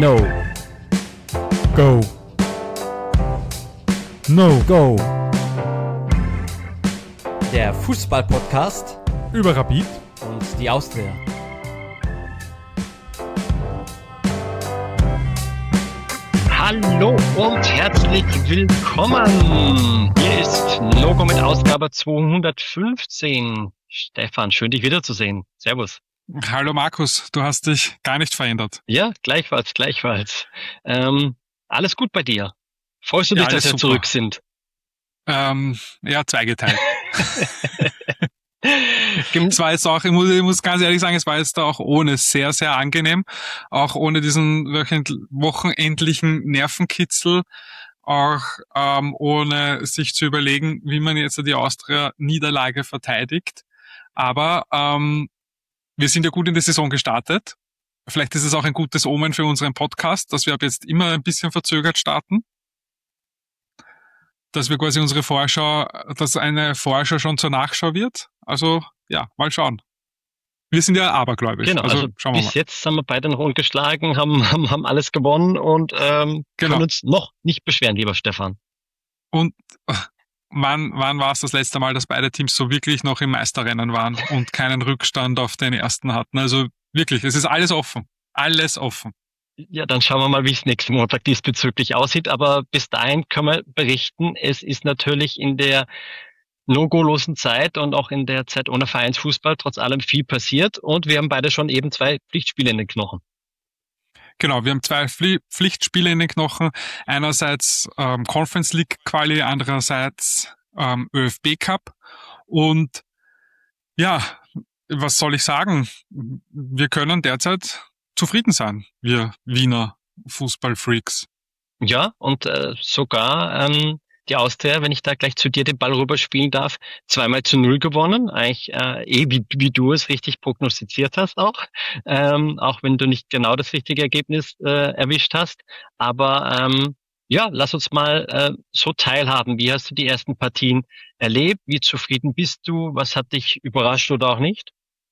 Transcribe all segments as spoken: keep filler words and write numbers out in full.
No. Go. No. Go. Der Fußball-Podcast über Rapid und die Austria. Hallo und herzlich willkommen. Hier ist Logo mit Ausgabe zweihundertfünfzehn. Stefan, schön dich wiederzusehen. Servus. Hallo Markus, du hast dich gar nicht verändert. Ja, gleichfalls, gleichfalls. Ähm, alles gut bei dir? Freust du dich, ja, dass wir super. zurück sind? Ähm, ja, zweigeteilt. Es war jetzt auch, ich muss, ich muss ganz ehrlich sagen, es war jetzt auch ohne sehr, sehr angenehm. Auch ohne diesen wochenendlichen Nervenkitzel. Auch ähm, ohne sich zu überlegen, wie man jetzt die Austria-Niederlage verteidigt. Aber ähm, wir sind ja gut in die Saison gestartet. Vielleicht ist es auch ein gutes Omen für unseren Podcast, dass wir ab jetzt immer ein bisschen verzögert starten. Dass wir quasi unsere Vorschau, dass eine Vorschau schon zur Nachschau wird. Also, ja, mal schauen. Wir sind ja abergläubisch. Genau, also, also schauen wir bis mal. Jetzt haben wir beide noch ungeschlagen, haben, haben, haben alles gewonnen und ähm, genau. können uns noch nicht beschweren, lieber Stefan. Und wann, wann war es das letzte Mal, dass beide Teams so wirklich noch im Meisterrennen waren und keinen Rückstand auf den ersten hatten? Also wirklich, es ist alles offen. Alles offen. Ja, dann schauen wir mal, wie es nächsten Montag diesbezüglich aussieht. Aber bis dahin können wir berichten, es ist natürlich in der no-go-losen Zeit und auch in der Zeit ohne Vereinsfußball trotz allem viel passiert. Und wir haben beide schon eben zwei Pflichtspiele in den Knochen. Genau, wir haben zwei Pflichtspiele in den Knochen. Einerseits ähm, Conference League Quali, andererseits ähm, ÖFB Cup. Und ja, was soll ich sagen? Wir können derzeit zufrieden sein, wir Wiener Fußballfreaks. Ja, und äh, sogar ähm, die Austria, wenn ich da gleich zu dir den Ball rüberspielen darf, zweimal zu null gewonnen. Eigentlich äh, eh, wie, wie du es richtig prognostiziert hast auch. Ähm, auch wenn du nicht genau das richtige Ergebnis äh, erwischt hast. Aber ähm, ja, lass uns mal äh, so teilhaben. Wie hast du die ersten Partien erlebt? Wie zufrieden bist du? Was hat dich überrascht oder auch nicht?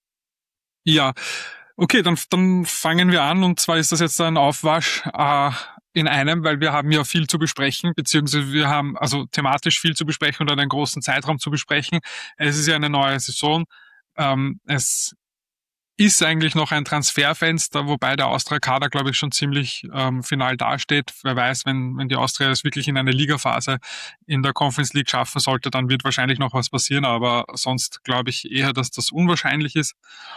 Ja, okay, dann, dann fangen wir an. Und zwar ist das jetzt ein Aufwasch äh, in einem, weil wir haben ja viel zu besprechen, beziehungsweise wir haben also thematisch viel zu besprechen und einen großen Zeitraum zu besprechen. Es ist ja eine neue Saison. Ähm, es ist eigentlich noch ein Transferfenster, wobei der Austria-Kader, glaube ich, schon ziemlich ähm, final dasteht. Wer weiß, wenn, wenn die Austria es wirklich in eine Ligaphase in der Conference League schaffen sollte, dann wird wahrscheinlich noch was passieren, aber sonst glaube ich eher, dass das unwahrscheinlich ist.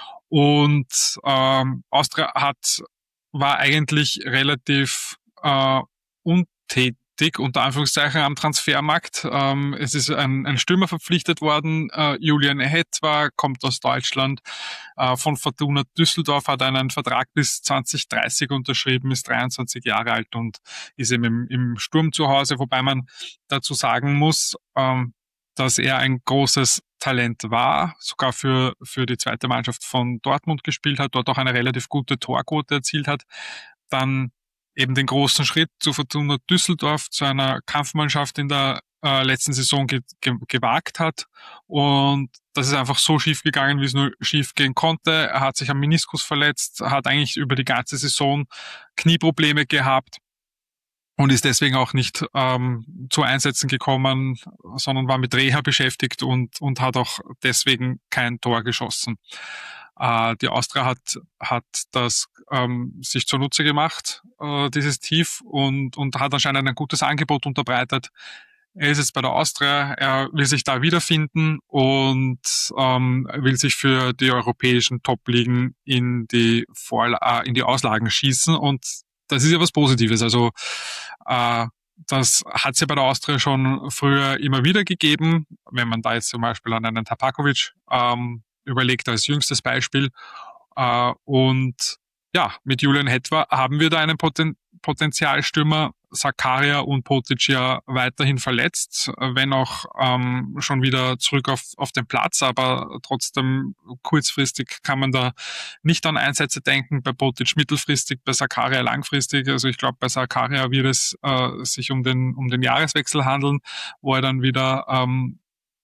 Und ähm, Austria hat war eigentlich relativ äh, untätig, unter Anführungszeichen, am Transfermarkt. Ähm, es ist ein, ein Stürmer verpflichtet worden, äh, Julian Hetwa, kommt aus Deutschland, äh, von Fortuna Düsseldorf, hat einen Vertrag bis zwanzig dreißig unterschrieben, ist dreiundzwanzig Jahre alt und ist eben im, im Sturm zu Hause, wobei man dazu sagen muss, ähm, dass er ein großes Talent war, sogar für, für die zweite Mannschaft von Dortmund gespielt hat, dort auch eine relativ gute Torquote erzielt hat, dann eben den großen Schritt zu Fortuna Düsseldorf, zu einer Kampfmannschaft in der äh, letzten Saison ge- ge- gewagt hat. Und das ist einfach so schief gegangen, wie es nur schief gehen konnte. Er hat sich am Meniskus verletzt, hat eigentlich über die ganze Saison Knieprobleme gehabt und ist deswegen auch nicht ähm, zu Einsätzen gekommen, sondern war mit Reha beschäftigt und, und hat auch deswegen kein Tor geschossen. Äh, die Austria hat, hat das ähm, sich zunutze gemacht, äh, dieses Tief, und, und hat anscheinend ein gutes Angebot unterbreitet. Er ist jetzt bei der Austria, er will sich da wiederfinden und ähm, will sich für die europäischen Top-Ligen in die, Vorla- äh, in die Auslagen schießen, und das ist ja was Positives. Also äh, das hat es ja bei der Austria schon früher immer wieder gegeben, wenn man da jetzt zum Beispiel an einen Tabakovic ähm, überlegt als jüngstes Beispiel. Äh, und ja, mit Julian Hetwa haben wir da einen Poten- Potenzialstürmer. Zakaria und Potic ja weiterhin verletzt, wenn auch ähm, schon wieder zurück auf, auf den Platz, aber trotzdem kurzfristig kann man da nicht an Einsätze denken, bei Potic mittelfristig, bei Zakaria langfristig. Also ich glaube, bei Zakaria wird es äh, sich um den, um den Jahreswechsel handeln, wo er dann wieder ähm,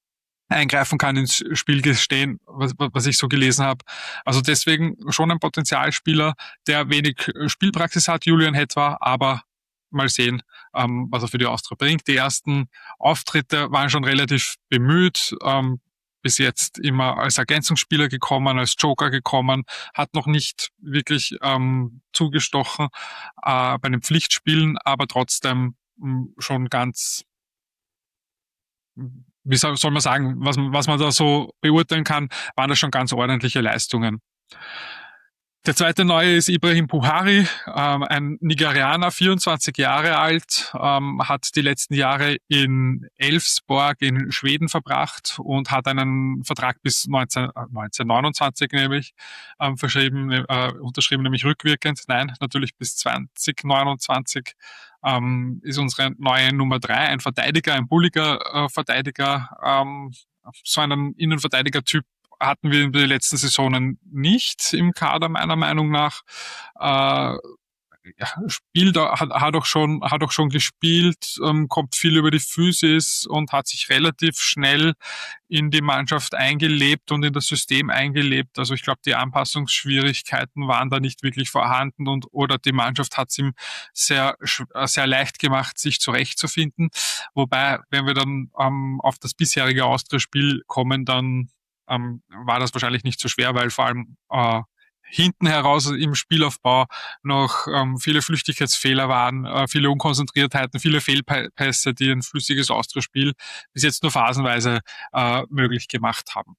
eingreifen kann ins Spielgeschehen, was, was ich so gelesen habe. Also deswegen schon ein Potenzialspieler, der wenig Spielpraxis hat, Julian Hetwa, aber mal sehen, ähm, was er für die Austria bringt. Die ersten Auftritte waren schon relativ bemüht, ähm, bis jetzt immer als Ergänzungsspieler gekommen, als Joker gekommen, hat noch nicht wirklich ähm, zugestochen äh, bei den Pflichtspielen, aber trotzdem mh, schon ganz, wie soll, soll man sagen, was, was man da so beurteilen kann, waren das schon ganz ordentliche Leistungen. Der zweite Neue ist Ibrahim Buhari, ähm, ein Nigerianer, vierundzwanzig Jahre alt, ähm, hat die letzten Jahre in Elfsborg in Schweden verbracht und hat einen Vertrag bis neunzehn, neunzehnhundertneunundzwanzig nämlich ähm, verschrieben, äh, unterschrieben, nämlich rückwirkend. Nein, natürlich bis zwanzig neunundzwanzig ähm, ist unsere neue Nummer drei, ein Verteidiger, ein bulliger äh, Verteidiger, ähm, so einen Innenverteidiger-Typ hatten wir in den letzten Saisonen nicht im Kader, meiner Meinung nach. Äh, ja, spielt, hat, hat auch schon, hat auch schon gespielt, ähm, kommt viel über die Physis und hat sich relativ schnell in die Mannschaft eingelebt und in das System eingelebt. Also ich glaube, die Anpassungsschwierigkeiten waren da nicht wirklich vorhanden und oder die Mannschaft hat es ihm sehr, sehr leicht gemacht, sich zurechtzufinden. Wobei, wenn wir dann ähm, auf das bisherige Austria-Spiel kommen, dann Ähm, war das wahrscheinlich nicht so schwer, weil vor allem äh, hinten heraus im Spielaufbau noch ähm, viele Flüchtigkeitsfehler waren, äh, viele Unkonzentriertheiten, viele Fehlpässe, die ein flüssiges Austria-Spiel bis jetzt nur phasenweise äh, möglich gemacht haben.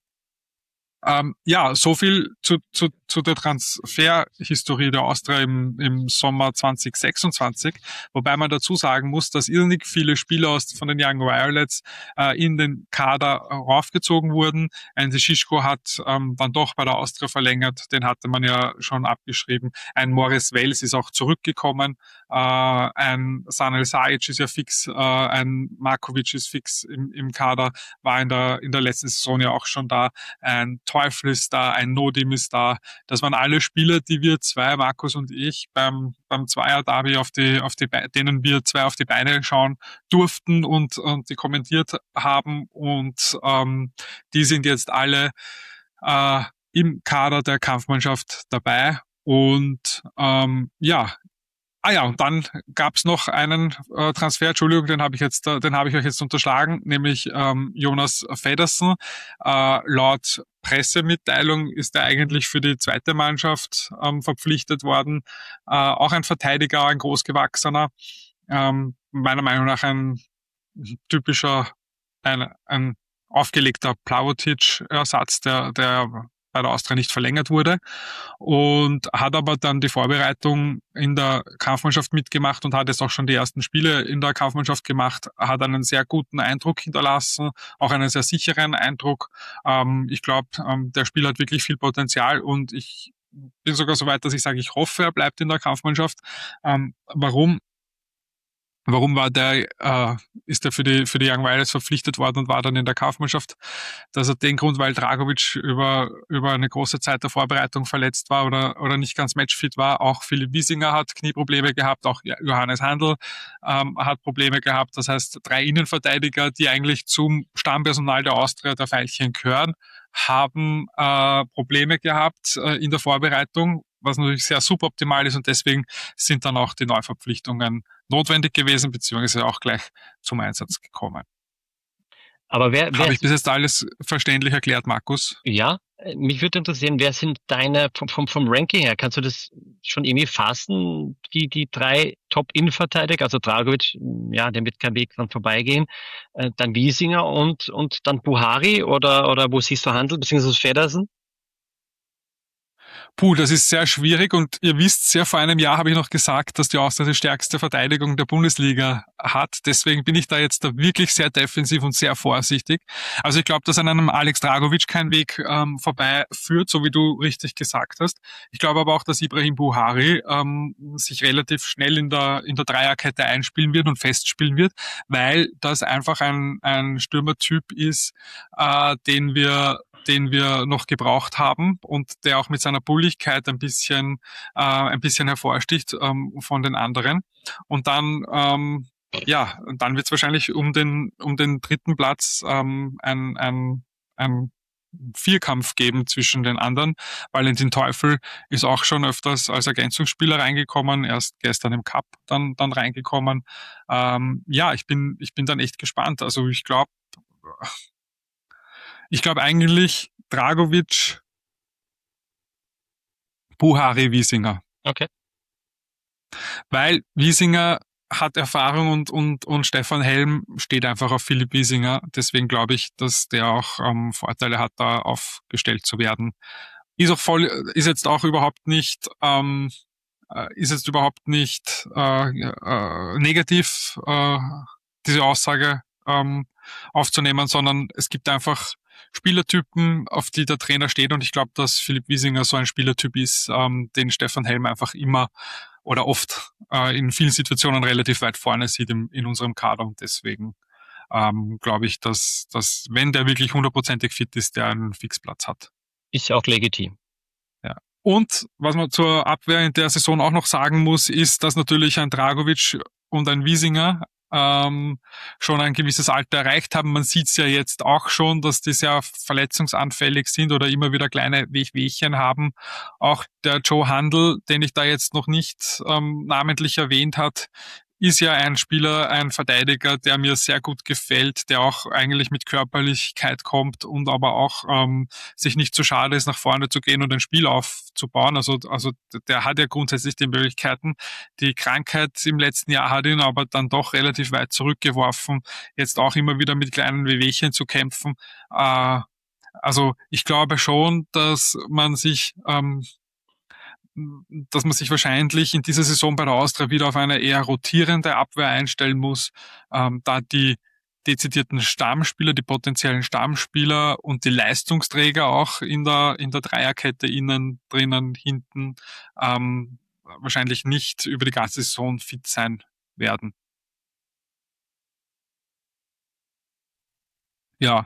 Ähm, ja, so viel zu, zu, zu der Transferhistorie der Austria im, im Sommer zwanzig sechsundzwanzig, wobei man dazu sagen muss, dass irrsinnig viele Spieler aus, von den Young Violets äh, in den Kader äh, raufgezogen wurden. Ein Schischko hat ähm, dann doch bei der Austria verlängert, den hatte man ja schon abgeschrieben. Ein Morris Wels ist auch zurückgekommen, äh, ein Sanel Sajic ist ja fix, äh, ein Markovic ist fix im, im Kader, war in der, in der letzten Saison ja auch schon da, ein Teufel ist da, ein Nodim ist da. Das waren alle Spieler, die wir zwei, Markus und ich, beim, beim Zweier-Derby auf die, auf die, denen wir zwei auf die Beine schauen durften und, und die kommentiert haben. Und ähm, die sind jetzt alle äh, im Kader der Kampfmannschaft dabei. Und ähm, ja, Ah ja, und dann gab's noch einen äh, Transfer, Entschuldigung, den habe ich jetzt, äh, den habe ich euch jetzt unterschlagen, nämlich ähm, Jonas Feddersen. Äh, laut Pressemitteilung ist er eigentlich für die zweite Mannschaft ähm, verpflichtet worden. Äh, auch ein Verteidiger, ein großgewachsener, ähm, meiner Meinung nach ein typischer, ein, ein aufgelegter Plavotic-Ersatz, der, der bei der Austria nicht verlängert wurde und hat aber dann die Vorbereitung in der Kampfmannschaft mitgemacht und hat jetzt auch schon die ersten Spiele in der Kampfmannschaft gemacht, hat einen sehr guten Eindruck hinterlassen, auch einen sehr sicheren Eindruck. Ähm, ich glaube, ähm, der Spieler hat wirklich viel Potenzial und ich bin sogar so weit, dass ich sage, ich hoffe, er bleibt in der Kampfmannschaft. Ähm, warum? Warum war der, äh, ist er für die, für die Young Violets verpflichtet worden und war dann in der Kampfmannschaft? Das hat den Grund, weil Dragovic über, über eine große Zeit der Vorbereitung verletzt war oder, oder nicht ganz matchfit war. Auch Philipp Wiesinger hat Knieprobleme gehabt, auch Johannes Handl ähm, hat Probleme gehabt. Das heißt, drei Innenverteidiger, die eigentlich zum Stammpersonal der Austria, der Veilchen gehören, haben äh, Probleme gehabt äh, in der Vorbereitung, was natürlich sehr suboptimal ist und deswegen sind dann auch die Neuverpflichtungen notwendig gewesen, beziehungsweise auch gleich zum Einsatz gekommen. Aber wer, wer Habe ich bis jetzt alles verständlich erklärt, Markus? Ja, mich würde interessieren, wer sind deine, vom, vom, vom Ranking her, kannst du das schon irgendwie fassen, die, die drei Top-Innenverteidiger, also Dragovic, ja, der wird kein Weg dran vorbeigehen, äh, dann Wiesinger und, und dann Buhari oder, oder wo siehst du Handel, beziehungsweise Feddersen? Puh, das ist sehr schwierig und ihr wisst ja, vor einem Jahr habe ich noch gesagt, dass die Austria die stärkste Verteidigung der Bundesliga hat. Deswegen bin ich da jetzt da wirklich sehr defensiv und sehr vorsichtig. Also ich glaube, dass an einem Alex Dragovic kein Weg ähm, vorbei führt, so wie du richtig gesagt hast. Ich glaube aber auch, dass Ibrahim Buhari ähm, sich relativ schnell in der in der Dreierkette einspielen wird und festspielen wird, weil das einfach ein, ein Stürmertyp ist, äh, den wir den wir noch gebraucht haben und der auch mit seiner Bulligkeit ein bisschen äh, ein bisschen hervorsticht ähm, von den anderen. Und dann ähm, ja, dann wird es wahrscheinlich um den um den dritten Platz ähm, ein, ein ein Vierkampf geben zwischen den anderen. Valentin Teufel ist auch schon öfters als Ergänzungsspieler reingekommen, erst gestern im Cup dann, dann reingekommen. Ähm, ja, ich bin, ich bin dann echt gespannt. Also ich glaube, ich glaube eigentlich Dragovic, Buhari, Wiesinger. Okay. Weil Wiesinger hat Erfahrung und, und, und Stefan Helm steht einfach auf Philipp Wiesinger. Deswegen glaube ich, dass der auch ähm, Vorteile hat, da aufgestellt zu werden. Ist auch voll, ist jetzt auch überhaupt nicht, ähm, ist jetzt überhaupt nicht äh, äh, negativ, äh, diese Aussage ähm, aufzunehmen, sondern es gibt einfach Spielertypen, auf die der Trainer steht, und ich glaube, dass Philipp Wiesinger so ein Spielertyp ist, ähm, den Stefan Helm einfach immer oder oft äh, in vielen Situationen relativ weit vorne sieht im, in unserem Kader, und deswegen ähm, glaube ich, dass, dass wenn der wirklich hundertprozentig fit ist, der einen Fixplatz hat. Ist ja auch legitim. Ja. Und was man zur Abwehr in der Saison auch noch sagen muss, ist, dass natürlich ein Dragovic und ein Wiesinger ähm, schon ein gewisses Alter erreicht haben. Man sieht es ja jetzt auch schon, dass die sehr verletzungsanfällig sind oder immer wieder kleine Wehwehchen haben. Auch der Joe Handel, den ich da jetzt noch nicht ähm, namentlich erwähnt hat, ist ja ein Spieler, ein Verteidiger, der mir sehr gut gefällt, der auch eigentlich mit Körperlichkeit kommt und aber auch ähm, sich nicht zu schade ist, nach vorne zu gehen und ein Spiel aufzubauen. Also, also der hat ja grundsätzlich die Möglichkeiten. Die Krankheit im letzten Jahr hat ihn aber dann doch relativ weit zurückgeworfen, jetzt auch immer wieder mit kleinen Wehwehchen zu kämpfen. Äh, also ich glaube schon, dass man sich ähm, dass man sich wahrscheinlich in dieser Saison bei der Austria wieder auf eine eher rotierende Abwehr einstellen muss, ähm, da die dezidierten Stammspieler, die potenziellen Stammspieler und die Leistungsträger auch in der in der Dreierkette innen, drinnen, hinten ähm, wahrscheinlich nicht über die ganze Saison fit sein werden. Ja,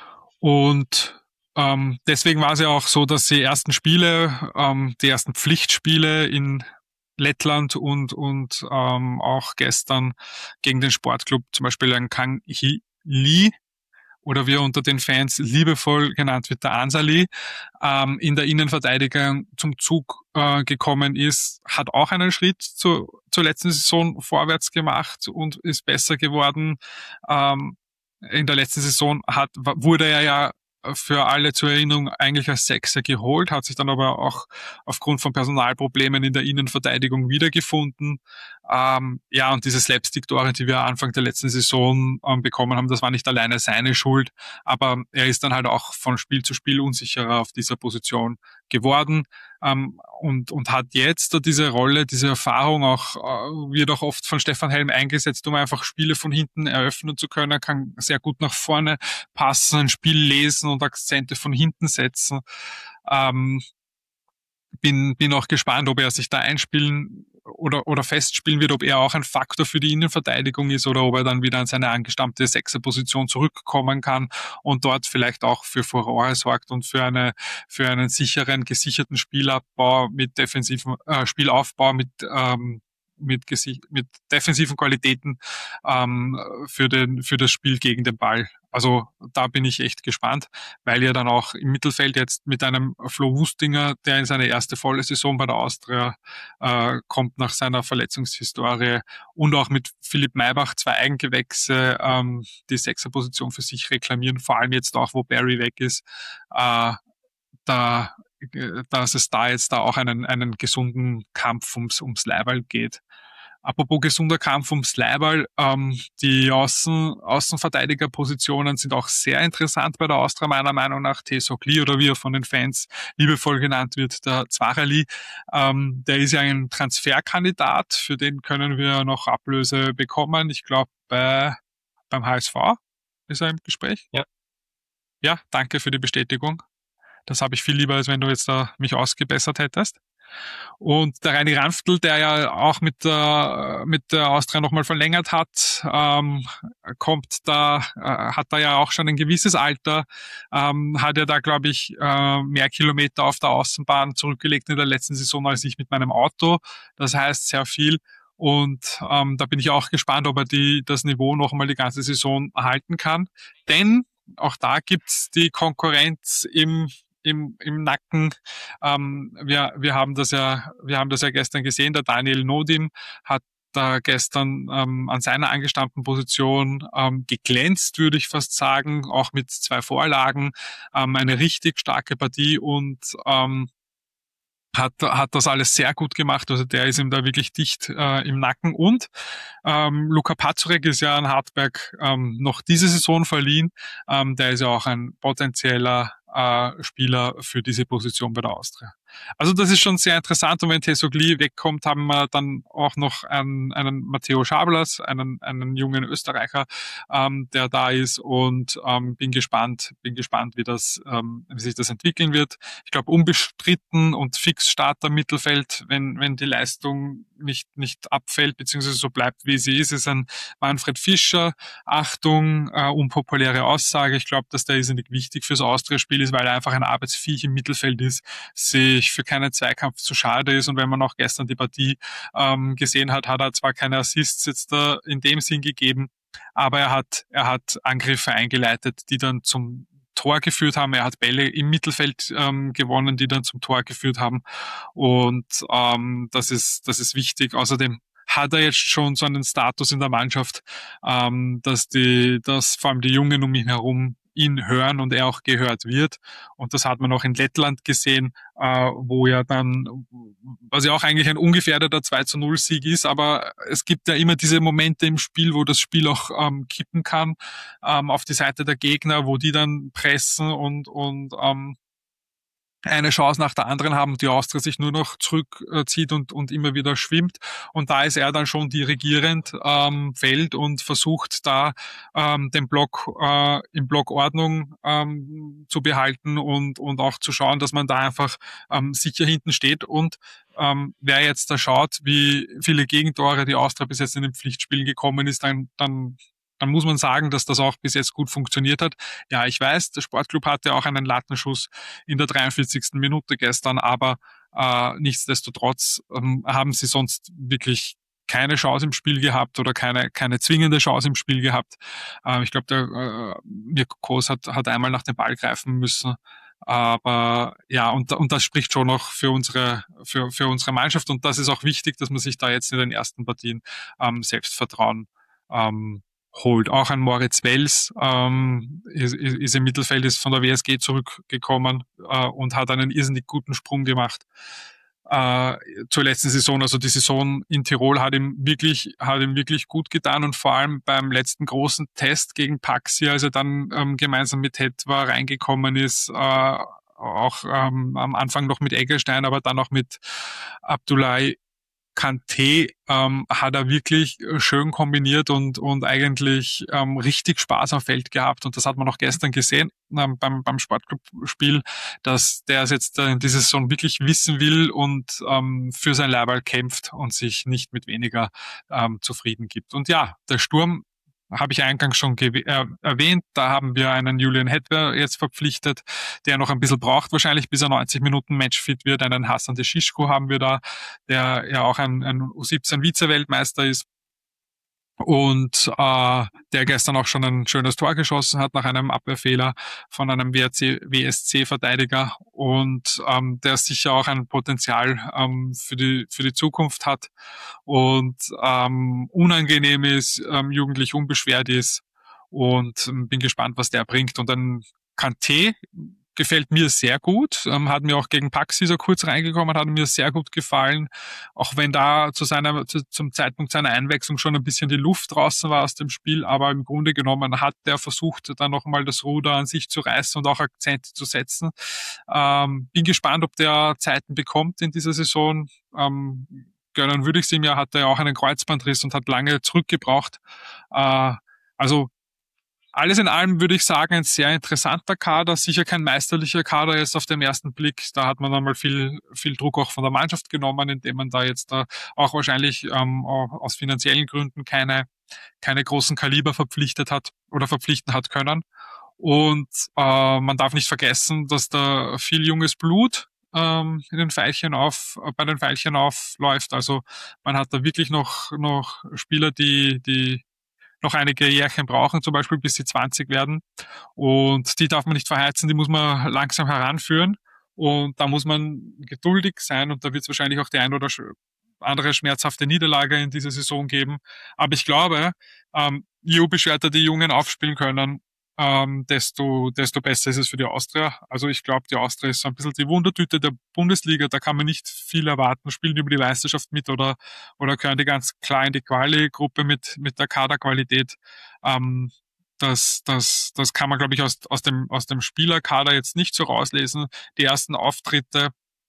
und Ähm, deswegen war es ja auch so, dass die ersten Spiele, ähm, die ersten Pflichtspiele in Lettland und und ähm, auch gestern gegen den Sportclub, zum Beispiel ein Kang Hee Lee, oder wie er unter den Fans liebevoll genannt wird, der Ansali, ähm, in der Innenverteidigung zum Zug äh, gekommen ist, hat auch einen Schritt zu, zur letzten Saison vorwärts gemacht und ist besser geworden. Ähm, in der letzten Saison hat, wurde er ja für alle zur Erinnerung eigentlich als Sechser geholt, hat sich dann aber auch aufgrund von Personalproblemen in der Innenverteidigung wiedergefunden. Ähm, ja, und diese Slapstick-Tore, die wir Anfang der letzten Saison ähm, bekommen haben, das war nicht alleine seine Schuld, aber er ist dann halt auch von Spiel zu Spiel unsicherer auf dieser Position geworden, ähm, und, und hat jetzt diese Rolle, diese Erfahrung auch, äh, wird auch oft von Stefan Helm eingesetzt, um einfach Spiele von hinten eröffnen zu können. Er kann sehr gut nach vorne passen, ein Spiel lesen und Akzente von hinten setzen. Ähm, bin, bin auch gespannt, ob er sich da einspielen oder, oder festspielen wird, ob er auch ein Faktor für die Innenverteidigung ist oder ob er dann wieder an seine angestammte Sechserposition zurückkommen kann und dort vielleicht auch für Furore sorgt und für eine, für einen sicheren, gesicherten Spielabbau mit defensiven, äh, Spielaufbau mit, ähm, mit, mit defensiven Qualitäten ähm, für den für das Spiel gegen den Ball. Also da bin ich echt gespannt, weil ja dann auch im Mittelfeld jetzt mit einem Flo Wustinger, der in seine erste volle Saison bei der Austria äh, kommt nach seiner Verletzungshistorie, und auch mit Philipp Maybach zwei Eigengewächse ähm, die Sechserposition für sich reklamieren, vor allem jetzt auch, wo Barry weg ist, äh, da dass es da jetzt da auch einen, einen gesunden Kampf ums, ums Leiberl geht. Apropos gesunder Kampf ums Leiberl, ähm, die Außen, Außenverteidigerpositionen sind auch sehr interessant bei der Austria, meiner Meinung nach. Tesogli, oder wie er von den Fans liebevoll genannt wird, der Zwarali, ähm, der ist ja ein Transferkandidat, für den können wir noch Ablöse bekommen. Ich glaube, bei, beim H S V ist er im Gespräch. Ja. Ja, danke für die Bestätigung. Das habe ich viel lieber, als wenn du jetzt da mich ausgebessert hättest. Und der Reini Ranftl, der ja auch mit der, mit der Austria nochmal verlängert hat, ähm, kommt da, äh, hat da ja auch schon ein gewisses Alter, ähm, hat ja da, glaube ich, äh, mehr Kilometer auf der Außenbahn zurückgelegt in der letzten Saison als ich mit meinem Auto. Das heißt sehr viel. Und ähm, da bin ich auch gespannt, ob er die, das Niveau noch einmal die ganze Saison erhalten kann. Denn auch da gibt's die Konkurrenz im im im Nacken. Ähm, wir wir haben das ja wir haben das ja gestern gesehen. Der Daniel Nodim hat da gestern ähm, an seiner angestammten Position ähm, geglänzt, würde ich fast sagen, auch mit zwei Vorlagen, ähm, eine richtig starke Partie und ähm, hat hat das alles sehr gut gemacht. Also der ist ihm da wirklich dicht äh, im Nacken. Und ähm, Luka Pazurek ist ja an Hartberg ähm, noch diese Saison verliehen. Ähm, der ist ja auch ein potenzieller äh, Spieler für diese Position bei der Austria. Also das ist schon sehr interessant. Und wenn Tesogli wegkommt, haben wir dann auch noch einen, einen Matteo Schablas, einen, einen jungen Österreicher, ähm, der da ist. Und ähm, bin gespannt, bin gespannt, wie das, ähm, wie sich das entwickeln wird. Ich glaube, unbestritten und fix Starter im Mittelfeld, wenn, wenn die Leistung nicht, nicht abfällt, beziehungsweise so bleibt, wie sie ist, ist ein Manfred Fischer. Achtung, äh, unpopuläre Aussage. Ich glaube, dass der irrsinnig wichtig fürs Austria-Spiel ist, weil er einfach ein Arbeitsviech im Mittelfeld ist, sich für keinen Zweikampf zu schade ist. Und wenn man auch gestern die Partie ähm, gesehen hat, hat er zwar keine Assists jetzt da in dem Sinn gegeben, aber er hat, er hat Angriffe eingeleitet, die dann zum Tor geführt haben. Er hat Bälle im Mittelfeld ähm, gewonnen, die dann zum Tor geführt haben. Und ähm, das ist, das ist wichtig. Außerdem hat er jetzt schon so einen Status in der Mannschaft, ähm, dass die, dass vor allem die Jungen um ihn herum ihn hören und er auch gehört wird. Und das hat man auch in Lettland gesehen, äh, wo ja dann, was ja auch eigentlich ein ungefährdeter zwei zu null Sieg ist, aber es gibt ja immer diese Momente im Spiel, wo das Spiel auch ähm, kippen kann, ähm, auf die Seite der Gegner, wo die dann pressen und, und ähm, eine Chance nach der anderen haben, die Austria sich nur noch zurückzieht und, und immer wieder schwimmt. Und da ist er dann schon dirigierend ähm, Feld und versucht da ähm, den Block äh, im Block Ordnung ähm, zu behalten und, und auch zu schauen, dass man da einfach ähm, sicher hinten steht. Und ähm, wer jetzt da schaut, wie viele Gegentore die Austria bis jetzt in den Pflichtspielen gekommen ist, dann, dann dann muss man sagen, dass das auch bis jetzt gut funktioniert hat. Ja, ich weiß, der Sportclub hatte auch einen Lattenschuss in der dreiundvierzigsten Minute gestern, aber äh, nichtsdestotrotz ähm, haben sie sonst wirklich keine Chance im Spiel gehabt oder keine keine zwingende Chance im Spiel gehabt. Äh, ich glaube, der äh, Mirko Kos hat, hat einmal nach dem Ball greifen müssen. Aber ja, und, und das spricht schon noch für unsere, für, für unsere Mannschaft. Und das ist auch wichtig, dass man sich da jetzt in den ersten Partien ähm, Selbstvertrauen ähm, holt. Auch ein Moritz Wels ähm, ist, ist im Mittelfeld, ist von der W S G zurückgekommen äh, und hat einen irrsinnig guten Sprung gemacht äh, zur letzten Saison. Also die Saison in Tirol hat ihm wirklich, hat ihm wirklich gut getan und vor allem beim letzten großen Test gegen Paxi, als er dann ähm, gemeinsam mit Hetwa reingekommen ist, äh, auch ähm, am Anfang noch mit Eggestein, aber dann auch mit Abdullahi Kanté ähm, hat er wirklich schön kombiniert und und eigentlich ähm, richtig Spaß am Feld gehabt. Und das hat man auch gestern gesehen ähm, beim beim Sportclub-Spiel, dass der es jetzt in dieser Saison wirklich wissen will und ähm, für sein Leiberl kämpft und sich nicht mit weniger ähm, zufrieden gibt. Und ja, der Sturm habe ich eingangs schon äh, erwähnt. Da haben wir einen Julian Hetwer jetzt verpflichtet, der noch ein bisschen braucht wahrscheinlich, bis er neunzig Minuten Matchfit wird. Einen Hassan Deschishko haben wir da, der ja auch ein, ein U siebzehn Vize-Weltmeister ist und äh, der gestern auch schon ein schönes Tor geschossen hat nach einem Abwehrfehler von einem W S C-Verteidiger und ähm, der sicher auch ein Potenzial ähm, für die für die Zukunft hat und ähm, unangenehm ist, ähm, jugendlich unbeschwert ist und ähm, bin gespannt, was der bringt. Und dann Kanté gefällt mir sehr gut, ähm, hat mir auch gegen Paxi so kurz reingekommen, hat mir sehr gut gefallen, auch wenn da zu seiner, zu, zum Zeitpunkt seiner Einwechslung schon ein bisschen die Luft draußen war aus dem Spiel, aber im Grunde genommen hat der versucht, dann nochmal das Ruder an sich zu reißen und auch Akzente zu setzen. Ähm, bin gespannt, ob der Zeiten bekommt in dieser Saison. Ähm, gönnen würde ich es ihm ja, hatte er auch einen Kreuzbandriss und hat lange zurückgebraucht. Äh, also alles in allem würde ich sagen, ein sehr interessanter Kader, sicher kein meisterlicher Kader jetzt auf den ersten Blick. Da hat man einmal viel viel Druck auch von der Mannschaft genommen, indem man da jetzt da auch wahrscheinlich ähm, aus finanziellen Gründen keine keine großen Kaliber verpflichtet hat oder verpflichten hat können. Und äh, man darf nicht vergessen, dass da viel junges Blut ähm, in den Veilchen auf, bei den Veilchen aufläuft. Also man hat da wirklich noch noch Spieler, die die noch einige Jährchen brauchen, zum Beispiel bis sie zwanzig werden. Und die darf man nicht verheizen, die muss man langsam heranführen. Und da muss man geduldig sein und da wird es wahrscheinlich auch die ein oder andere schmerzhafte Niederlage in dieser Saison geben. Aber ich glaube, ähm, je unbeschwerter die Jungen aufspielen können, ähm, desto, desto besser ist es für die Austria. Also ich glaube, die Austria ist so ein bisschen die Wundertüte der Bundesliga. Da kann man nicht viel erwarten. Spielen die über die Meisterschaft mit oder, oder gehören die ganz klar in die Quali-Gruppe mit, mit der Kaderqualität. Ähm, Das, das, das kann man, glaube ich, aus, aus dem, aus dem Spielerkader jetzt nicht so rauslesen. Die ersten Auftritte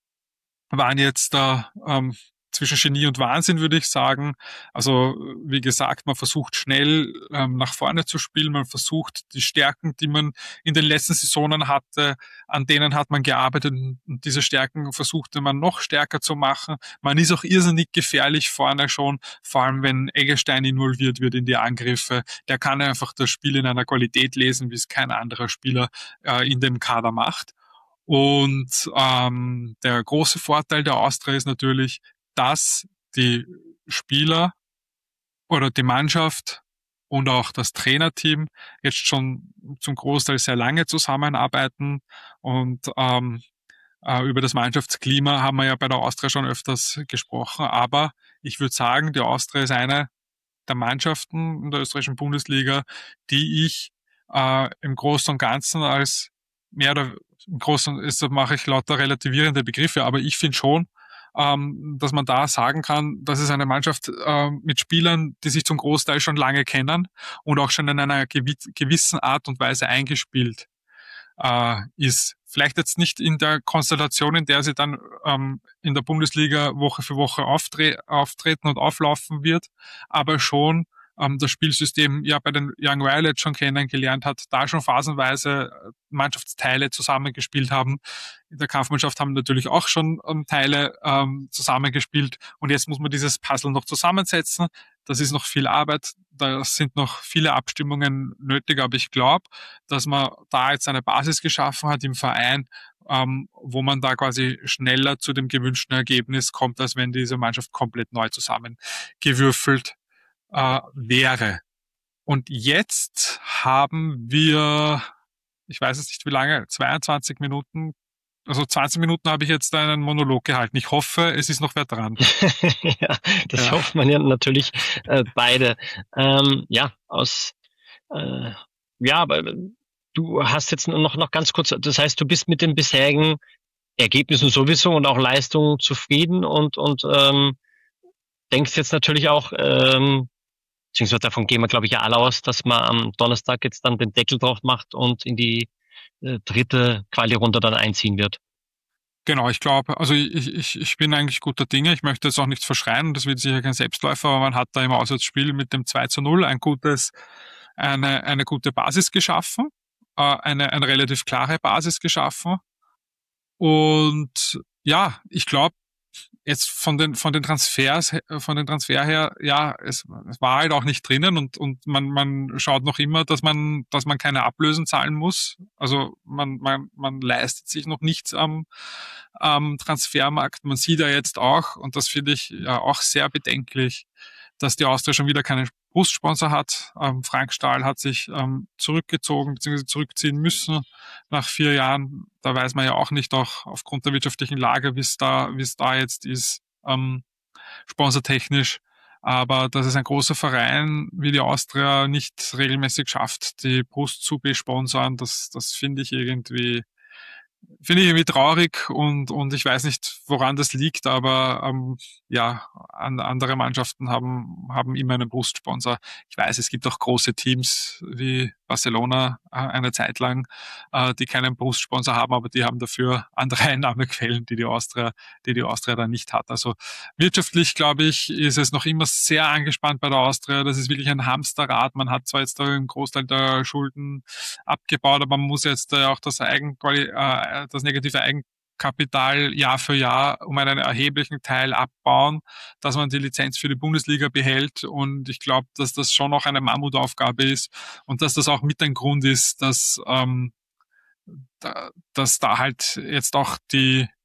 waren jetzt da ähm, zwischen Genie und Wahnsinn, würde ich sagen. Also, wie gesagt, man versucht schnell ähm, nach vorne zu spielen. Man versucht die Stärken, die man in den letzten Saisonen hatte, an denen hat man gearbeitet und diese Stärken versuchte man noch stärker zu machen. Man ist auch irrsinnig gefährlich vorne schon, vor allem wenn Eggestein involviert wird in die Angriffe. Der kann einfach das Spiel in einer Qualität lesen, wie es kein anderer Spieler äh, in dem Kader macht. Und ähm, der große Vorteil der Austria ist natürlich, dass die Spieler oder die Mannschaft und auch das Trainerteam jetzt schon zum Großteil sehr lange zusammenarbeiten. Und ähm, äh, über das Mannschaftsklima haben wir ja bei der Austria schon öfters gesprochen. Aber ich würde sagen, die Austria ist eine der Mannschaften in der österreichischen Bundesliga, die ich äh, im Großen und Ganzen als mehr oder im Großen ist, da mache ich lauter relativierende Begriffe, aber ich finde schon, ähm, dass man da sagen kann, das ist eine Mannschaft äh, mit Spielern, die sich zum Großteil schon lange kennen und auch schon in einer gewi- gewissen Art und Weise eingespielt äh, ist. Vielleicht jetzt nicht in der Konstellation, in der sie dann ähm, in der Bundesliga Woche für Woche auftre- auftreten und auflaufen wird, aber schon ähm, das Spielsystem ja bei den Young Violets schon kennengelernt hat, da schon phasenweise Mannschaftsteile zusammengespielt haben. In der Kampfmannschaft haben natürlich auch schon ähm, Teile ähm, zusammengespielt und jetzt muss man dieses Puzzle noch zusammensetzen. Das ist noch viel Arbeit, da sind noch viele Abstimmungen nötig, aber ich glaube, dass man da jetzt eine Basis geschaffen hat im Verein, ähm, wo man da quasi schneller zu dem gewünschten Ergebnis kommt, als wenn diese Mannschaft komplett neu zusammengewürfelt äh, wäre. Und jetzt haben wir, ich weiß jetzt nicht wie lange, zweiundzwanzig Minuten, also zwanzig Minuten habe ich jetzt einen Monolog gehalten. Ich hoffe, es ist noch wer dran. Ja, das Ja. hofft man ja natürlich äh, beide. Ähm, ja, aus äh, ja, aber du hast jetzt noch noch ganz kurz, das heißt, du bist mit den bisherigen Ergebnissen sowieso und auch Leistungen zufrieden und und ähm, denkst jetzt natürlich auch, ähm, beziehungsweise davon gehen wir, glaube ich, ja alle aus, dass man am Donnerstag jetzt dann den Deckel drauf macht und in die äh, dritte Quali-Runde dann einziehen wird. Genau, ich glaube, also ich, ich, ich bin eigentlich guter Dinge. Ich möchte jetzt auch nichts verschreien, das wird sicher kein Selbstläufer, aber man hat da im Auswärtsspiel mit dem zwei zu null ein gutes, eine, eine gute Basis geschaffen, äh, eine, eine relativ klare Basis geschaffen. Und ja, ich glaube, jetzt von den von den Transfers von den Transfer her, ja, es, es war halt auch nicht drinnen und und man man schaut noch immer, dass man dass man keine Ablösen zahlen muss. Also man man man leistet sich noch nichts am am Transfermarkt. Man sieht ja jetzt auch, und das finde ich ja auch sehr bedenklich, dass die Austria schon wieder keinen Brustsponsor hat. Ähm, Frank Stahl hat sich ähm, zurückgezogen bzw. zurückziehen müssen nach vier Jahren. Da weiß man ja auch nicht, auch aufgrund der wirtschaftlichen Lage, wie es da, wie es da jetzt ist, ähm, sponsortechnisch. Aber dass es ein großer Verein wie die Austria nicht regelmäßig schafft, die Brust zu besponsern, das, das finde ich irgendwie Finde ich irgendwie traurig und, und ich weiß nicht, woran das liegt, aber ähm, ja, an, andere Mannschaften haben, haben immer einen Brustsponsor. Ich weiß, es gibt auch große Teams wie Barcelona äh, eine Zeit lang, äh, die keinen Brustsponsor haben, aber die haben dafür andere Einnahmequellen, die die Austria, die die Austria dann nicht hat. Also wirtschaftlich, glaube ich, ist es noch immer sehr angespannt bei der Austria. Das ist wirklich ein Hamsterrad. Man hat zwar jetzt da im Großteil der Schulden abgebaut, aber man muss jetzt äh, auch das Eigenquali- äh, das negative Eigenkapital Jahr für Jahr um einen erheblichen Teil abbauen, dass man die Lizenz für die Bundesliga behält. Und ich glaube, dass das schon noch eine Mammutaufgabe ist und dass das auch mit ein Grund ist, dass, ähm, da, dass da halt jetzt auch die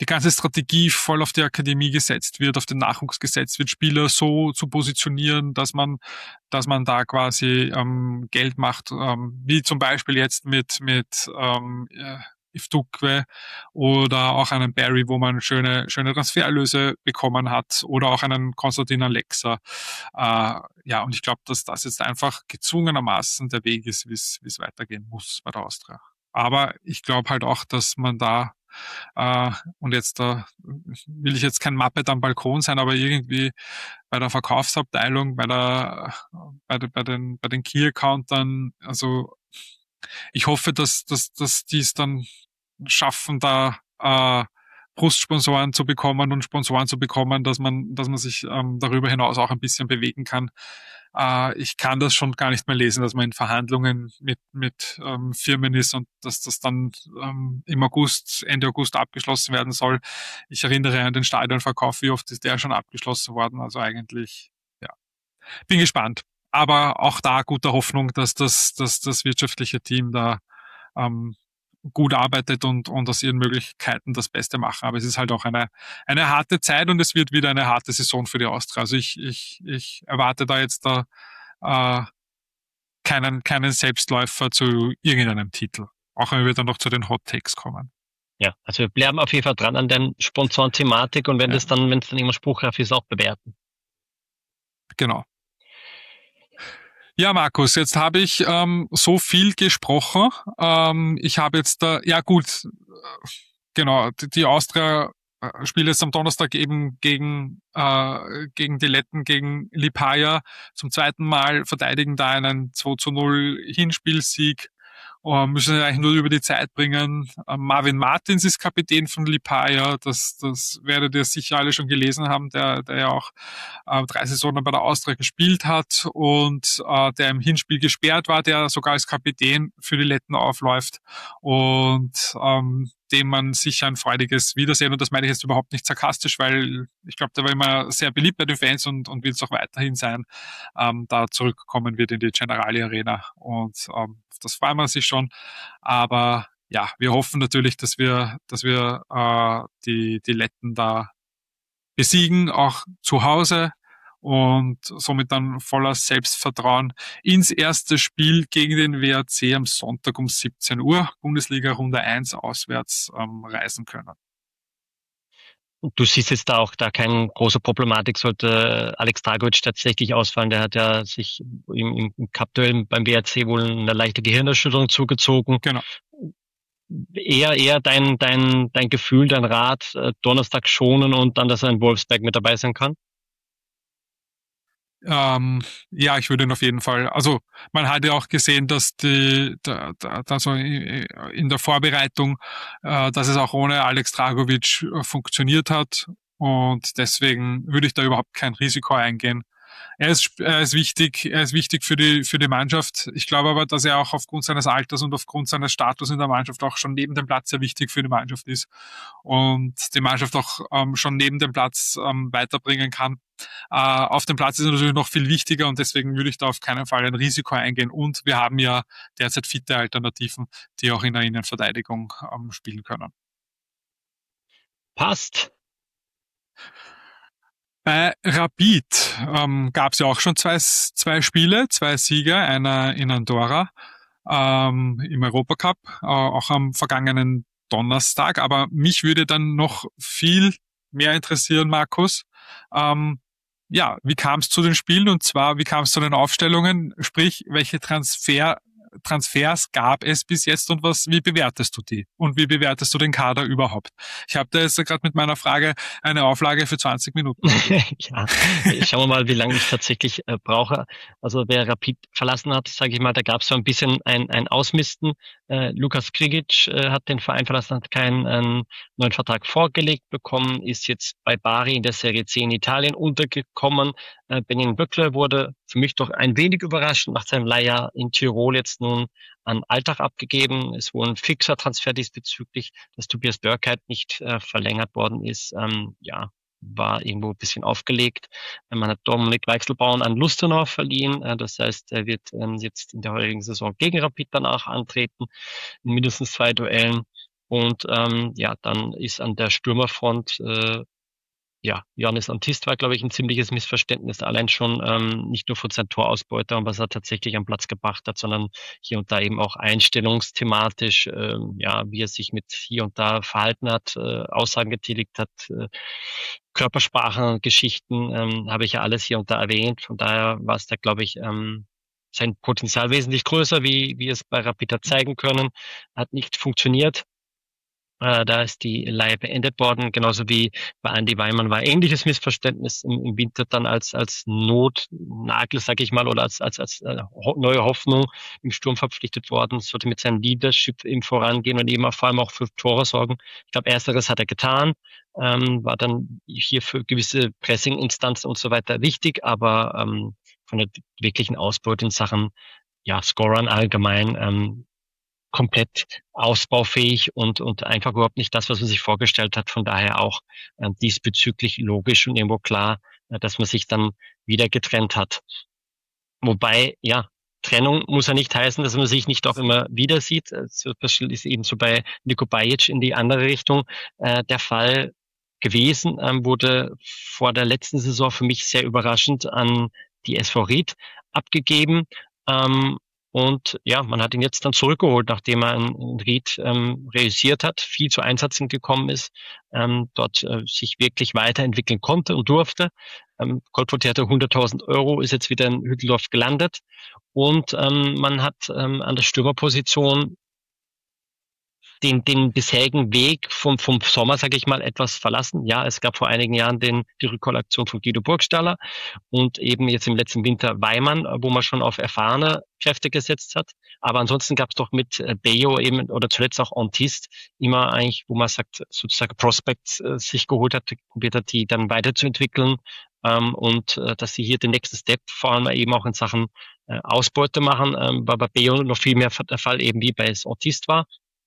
die ganze Strategie voll auf die Akademie gesetzt wird, auf den Nachwuchs gesetzt wird, Spieler so zu positionieren, dass man, dass man da quasi ähm, Geld macht, ähm, wie zum Beispiel jetzt mit mit ähm, Iftukwe oder auch einen Barry, wo man schöne schöne Transfererlöse bekommen hat, oder auch einen Konstantin Alexa. Äh, ja, und ich glaube, dass das jetzt einfach gezwungenermaßen der Weg ist, wie es wie es weitergehen muss bei der Austria. Aber ich glaube halt auch, dass man da äh, und jetzt da will ich jetzt kein Muppet am Balkon sein, aber irgendwie bei der Verkaufsabteilung, bei der bei, de, bei den bei den Key-Accountern, also ich hoffe, dass, dass, dass die es dann schaffen, da äh, Brustsponsoren zu bekommen und Sponsoren zu bekommen, dass man, dass man sich ähm, darüber hinaus auch ein bisschen bewegen kann. Äh, ich kann das schon gar nicht mehr lesen, dass man in Verhandlungen mit mit ähm, Firmen ist und dass das dann ähm, im August, Ende August abgeschlossen werden soll. Ich erinnere an den Stadionverkauf, wie oft ist der schon abgeschlossen worden? Also eigentlich, ja, bin gespannt. Aber auch da guter Hoffnung, dass das, dass das wirtschaftliche Team da ähm, gut arbeitet und, und aus ihren Möglichkeiten das Beste machen. Aber es ist halt auch eine, eine harte Zeit und es wird wieder eine harte Saison für die Austria. Also ich, ich, ich erwarte da jetzt da äh, keinen, keinen Selbstläufer zu irgendeinem Titel. Auch wenn wir dann noch zu den Hot Takes kommen. Ja, also wir bleiben auf jeden Fall dran an der Sponsoren-Thematik und wenn Ja. das dann, wenn es dann immer spruchreif ist, auch bewerten. Genau. Ja, Markus, jetzt habe ich ähm, so viel gesprochen. Ähm, ich habe jetzt da, ja gut, genau, die, die Austria äh, spielt jetzt am Donnerstag eben gegen äh, gegen die Letten, gegen Liepāja zum zweiten Mal, verteidigen da einen zwei zu null Hinspielsieg. Uh, müssen wir eigentlich nur über die Zeit bringen. Uh, Marvin Martins ist Kapitän von Liepāja, das, das werdet ihr sicher alle schon gelesen haben, der, der ja auch uh, drei Saisonen bei der Austria gespielt hat und uh, der im Hinspiel gesperrt war, der sogar als Kapitän für die Letten aufläuft und um, dem man sicher ein freudiges Wiedersehen, und das meine ich jetzt überhaupt nicht sarkastisch, weil ich glaube, der war immer sehr beliebt bei den Fans und, und wird es auch weiterhin sein, um, da zurückkommen wird in die Generali Arena und um, das freuen wir sich schon. Aber ja, wir hoffen natürlich, dass wir, dass wir äh, die, die Letten da besiegen, auch zu Hause, und somit dann voller Selbstvertrauen ins erste Spiel gegen den W A C am Sonntag um siebzehn Uhr, Bundesliga Runde eins auswärts, ähm, reisen können. Und du siehst jetzt da auch da keine große Problematik, sollte Alex Dragovic tatsächlich ausfallen. Der hat ja sich im, im Cup-Duell beim W A C wohl eine leichte Gehirnerschütterung zugezogen. Genau. Eher, eher dein, dein, dein Gefühl, dein Rat, äh, Donnerstag schonen und dann, dass er in Wolfsberg mit dabei sein kann? Ähm, ja, ich würde ihn auf jeden Fall, also man hat ja auch gesehen, dass die, da, da, also in der Vorbereitung, äh, dass es auch ohne Alex Dragovic funktioniert hat, und deswegen würde ich da überhaupt kein Risiko eingehen. Er ist, er ist wichtig, er ist wichtig für die, für die Mannschaft. Ich glaube aber, dass er auch aufgrund seines Alters und aufgrund seines Status in der Mannschaft auch schon neben dem Platz sehr wichtig für die Mannschaft ist und die Mannschaft auch ähm, schon neben dem Platz ähm, weiterbringen kann. Äh, auf dem Platz ist er natürlich noch viel wichtiger, und deswegen würde ich da auf keinen Fall ein Risiko eingehen. Und wir haben ja derzeit fitte Alternativen, die auch in der Innenverteidigung ähm, spielen können. Passt. Bei Rapid ähm, gab es ja auch schon zwei, zwei Spiele, zwei Sieger, einer in Andorra ähm, im Europacup, äh, auch am vergangenen Donnerstag. Aber mich würde dann noch viel mehr interessieren, Markus. Ähm, ja, wie kam es zu den Spielen, und zwar, wie kam es zu den Aufstellungen? Sprich, welche Transfer Transfers gab es bis jetzt und was, wie bewertest du die? Und wie bewertest du den Kader überhaupt? Ich habe da jetzt gerade mit meiner Frage eine Auflage für zwanzig Minuten. Ja, schauen wir mal, wie lange ich tatsächlich äh, brauche. Also wer Rapid verlassen hat, sage ich mal, da gab es so ein bisschen ein, ein Ausmisten. Äh, Lukas Krigic äh, hat den Verein verlassen, hat keinen äh, neuen Vertrag vorgelegt bekommen, ist jetzt bei Bari in der Serie C in Italien untergekommen. Äh, Benjamin Böckler wurde für mich doch ein wenig überraschend nach seinem Leihjahr in Tirol jetzt nun an Alltag abgegeben. Es wohl ein fixer Transfer diesbezüglich, dass Tobias Börkeit nicht äh, verlängert worden ist. Ähm, ja, war irgendwo ein bisschen aufgelegt. Man hat Dominik Weichselbraun an Lustenau verliehen. Äh, das heißt, er wird ähm, jetzt in der heurigen Saison gegen Rapid danach antreten, in mindestens zwei Duellen. Und ähm, ja, dann ist an der Stürmerfront äh, ja, Ioannis Antist war, glaube ich, ein ziemliches Missverständnis. Allein schon ähm, nicht nur von seinem Torausbeuter und was er tatsächlich am Platz gebracht hat, sondern hier und da eben auch einstellungsthematisch, ähm, ja, wie er sich mit hier und da verhalten hat, äh, Aussagen getätigt hat, äh, Körpersprache, Geschichten, ähm, habe ich ja alles hier und da erwähnt. Von daher war es da, glaube ich, ähm, sein Potenzial wesentlich größer, wie wie es bei Rapid hat zeigen können. Hat nicht funktioniert. Äh, da ist die Leihe beendet worden, genauso wie bei Andy Weimann war ähnliches Missverständnis im, im Winter dann als als Notnagel, sag ich mal, oder als als als äh, ho neue Hoffnung im Sturm verpflichtet worden, sollte mit seinem Leadership eben vorangehen und eben auch, vor allem auch für Tore sorgen. Ich glaube, ersteres hat er getan, ähm, war dann hier für gewisse Pressing-Instanzen und so weiter wichtig, aber ähm, von der wirklichen Ausbeute in Sachen ja Scorern allgemein ähm, komplett ausbaufähig und, und einfach überhaupt nicht das, was man sich vorgestellt hat. Von daher auch äh, diesbezüglich logisch und irgendwo klar, äh, dass man sich dann wieder getrennt hat. Wobei, ja, Trennung muss ja nicht heißen, dass man sich nicht auch immer wieder sieht. Das ist eben so bei Niko Bajic in die andere Richtung äh, der Fall gewesen, ähm, wurde vor der letzten Saison für mich sehr überraschend an die S V Ried abgegeben. Ähm, und ja, man hat ihn jetzt dann zurückgeholt, nachdem er in, in Ried ähm, reüssiert hat, viel zu Einsätzen gekommen ist, ähm, dort äh, sich wirklich weiterentwickeln konnte und durfte. Ähm, Goldfurt hatte hunderttausend Euro, ist jetzt wieder in Hütteldorf gelandet. Und ähm, man hat ähm, an der Stürmerposition den, den bisherigen Weg vom, vom Sommer, sage ich mal, etwas verlassen. Ja, es gab vor einigen Jahren den, die Rückkollektion von Guido Burgstaller und eben jetzt im letzten Winter Weimann, wo man schon auf erfahrene Kräfte gesetzt hat. Aber ansonsten gab es doch mit äh, Bejo eben oder zuletzt auch Antist immer eigentlich, wo man sagt, sozusagen Prospects äh, sich geholt hat, probiert hat, die dann weiterzuentwickeln. Ähm, und äh, dass sie hier den nächsten Step vor allem eben auch in Sachen äh, Ausbeute machen, ähm, war bei Bejo noch viel mehr der Fall eben wie bei es Antist war.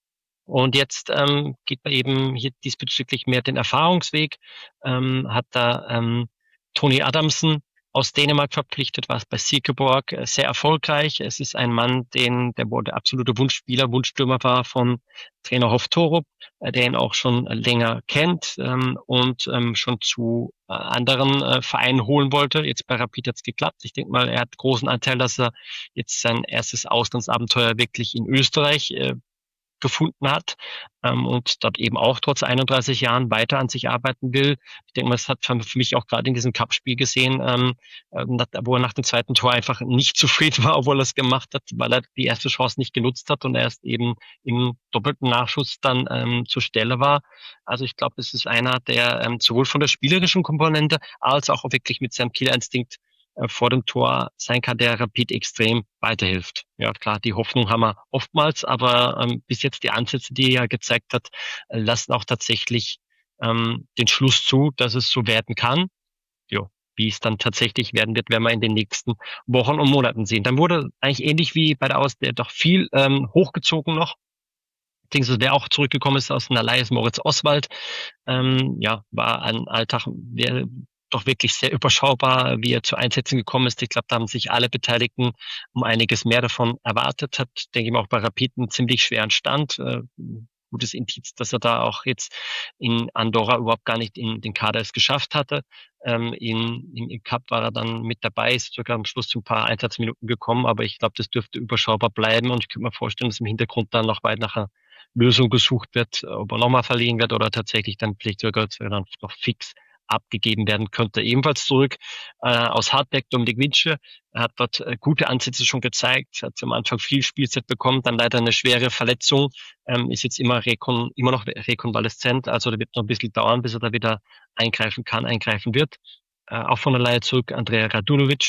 Und jetzt ähm, geht man eben hier diesbezüglich mehr den Erfahrungsweg, ähm, hat da ähm, Tony Adamsen aus Dänemark verpflichtet, war es bei Silkeborg äh, sehr erfolgreich. Es ist ein Mann, den der wohl der absolute Wunschspieler, Wunschstürmer war von Trainer Hoff Torup, äh, der ihn auch schon länger kennt ähm, und ähm, schon zu äh, anderen äh, Vereinen holen wollte. Jetzt bei Rapid hat's geklappt. Ich denke mal, er hat großen Anteil, dass er jetzt sein erstes Auslandsabenteuer wirklich in Österreich äh, gefunden hat ähm, und dort eben auch trotz einunddreißig Jahren weiter an sich arbeiten will. Ich denke mal, das hat für mich auch gerade in diesem Cup-Spiel gesehen, ähm, wo er nach dem zweiten Tor einfach nicht zufrieden war, obwohl er es gemacht hat, weil er die erste Chance nicht genutzt hat und erst eben im doppelten Nachschuss dann ähm, zur Stelle war. Also ich glaube, es ist einer, der ähm, sowohl von der spielerischen Komponente als auch wirklich mit seinem Killerinstinkt vor dem Tor sein kann, der Rapid extrem weiterhilft. Ja klar, die Hoffnung haben wir oftmals, aber ähm, bis jetzt die Ansätze, die er gezeigt hat, äh, lassen auch tatsächlich ähm, den Schluss zu, dass es so werden kann. Jo, wie es dann tatsächlich werden wird, werden wir in den nächsten Wochen und Monaten sehen. Dann wurde eigentlich ähnlich wie bei der Auswahl doch viel ähm, hochgezogen noch. Beziehungsweise wer auch zurückgekommen ist aus einer Leihe ist Moritz Oswald. Ähm, ja, war ein Alltag, wer doch wirklich sehr überschaubar, wie er zu Einsätzen gekommen ist. Ich glaube, da haben sich alle Beteiligten um einiges mehr davon erwartet. Hat, denke ich mal, auch bei Rapid einen ziemlich schweren Stand. Äh, gutes Indiz, dass er da auch jetzt in Andorra überhaupt gar nicht in den Kader es geschafft hatte. Ähm, in, in, Im Cup war er dann mit dabei, ist sogar am Schluss zu ein paar Einsatzminuten gekommen, aber ich glaube, das dürfte überschaubar bleiben und ich könnte mir vorstellen, dass im Hintergrund dann noch weit nach einer Lösung gesucht wird, ob er nochmal verliehen wird oder tatsächlich dann vielleicht sogar dann noch fix abgegeben werden könnte. Ebenfalls zurück äh, aus Hartberg, Dominik Winsche. Er hat dort äh, gute Ansätze schon gezeigt, hat am Anfang viel Spielzeit bekommen, dann leider eine schwere Verletzung, ähm, ist jetzt immer, rekon, immer noch rekonvaleszent, also da wird noch ein bisschen dauern, bis er da wieder eingreifen kann, eingreifen wird. Äh, auch von der Leihe zurück Andrea Radulovic.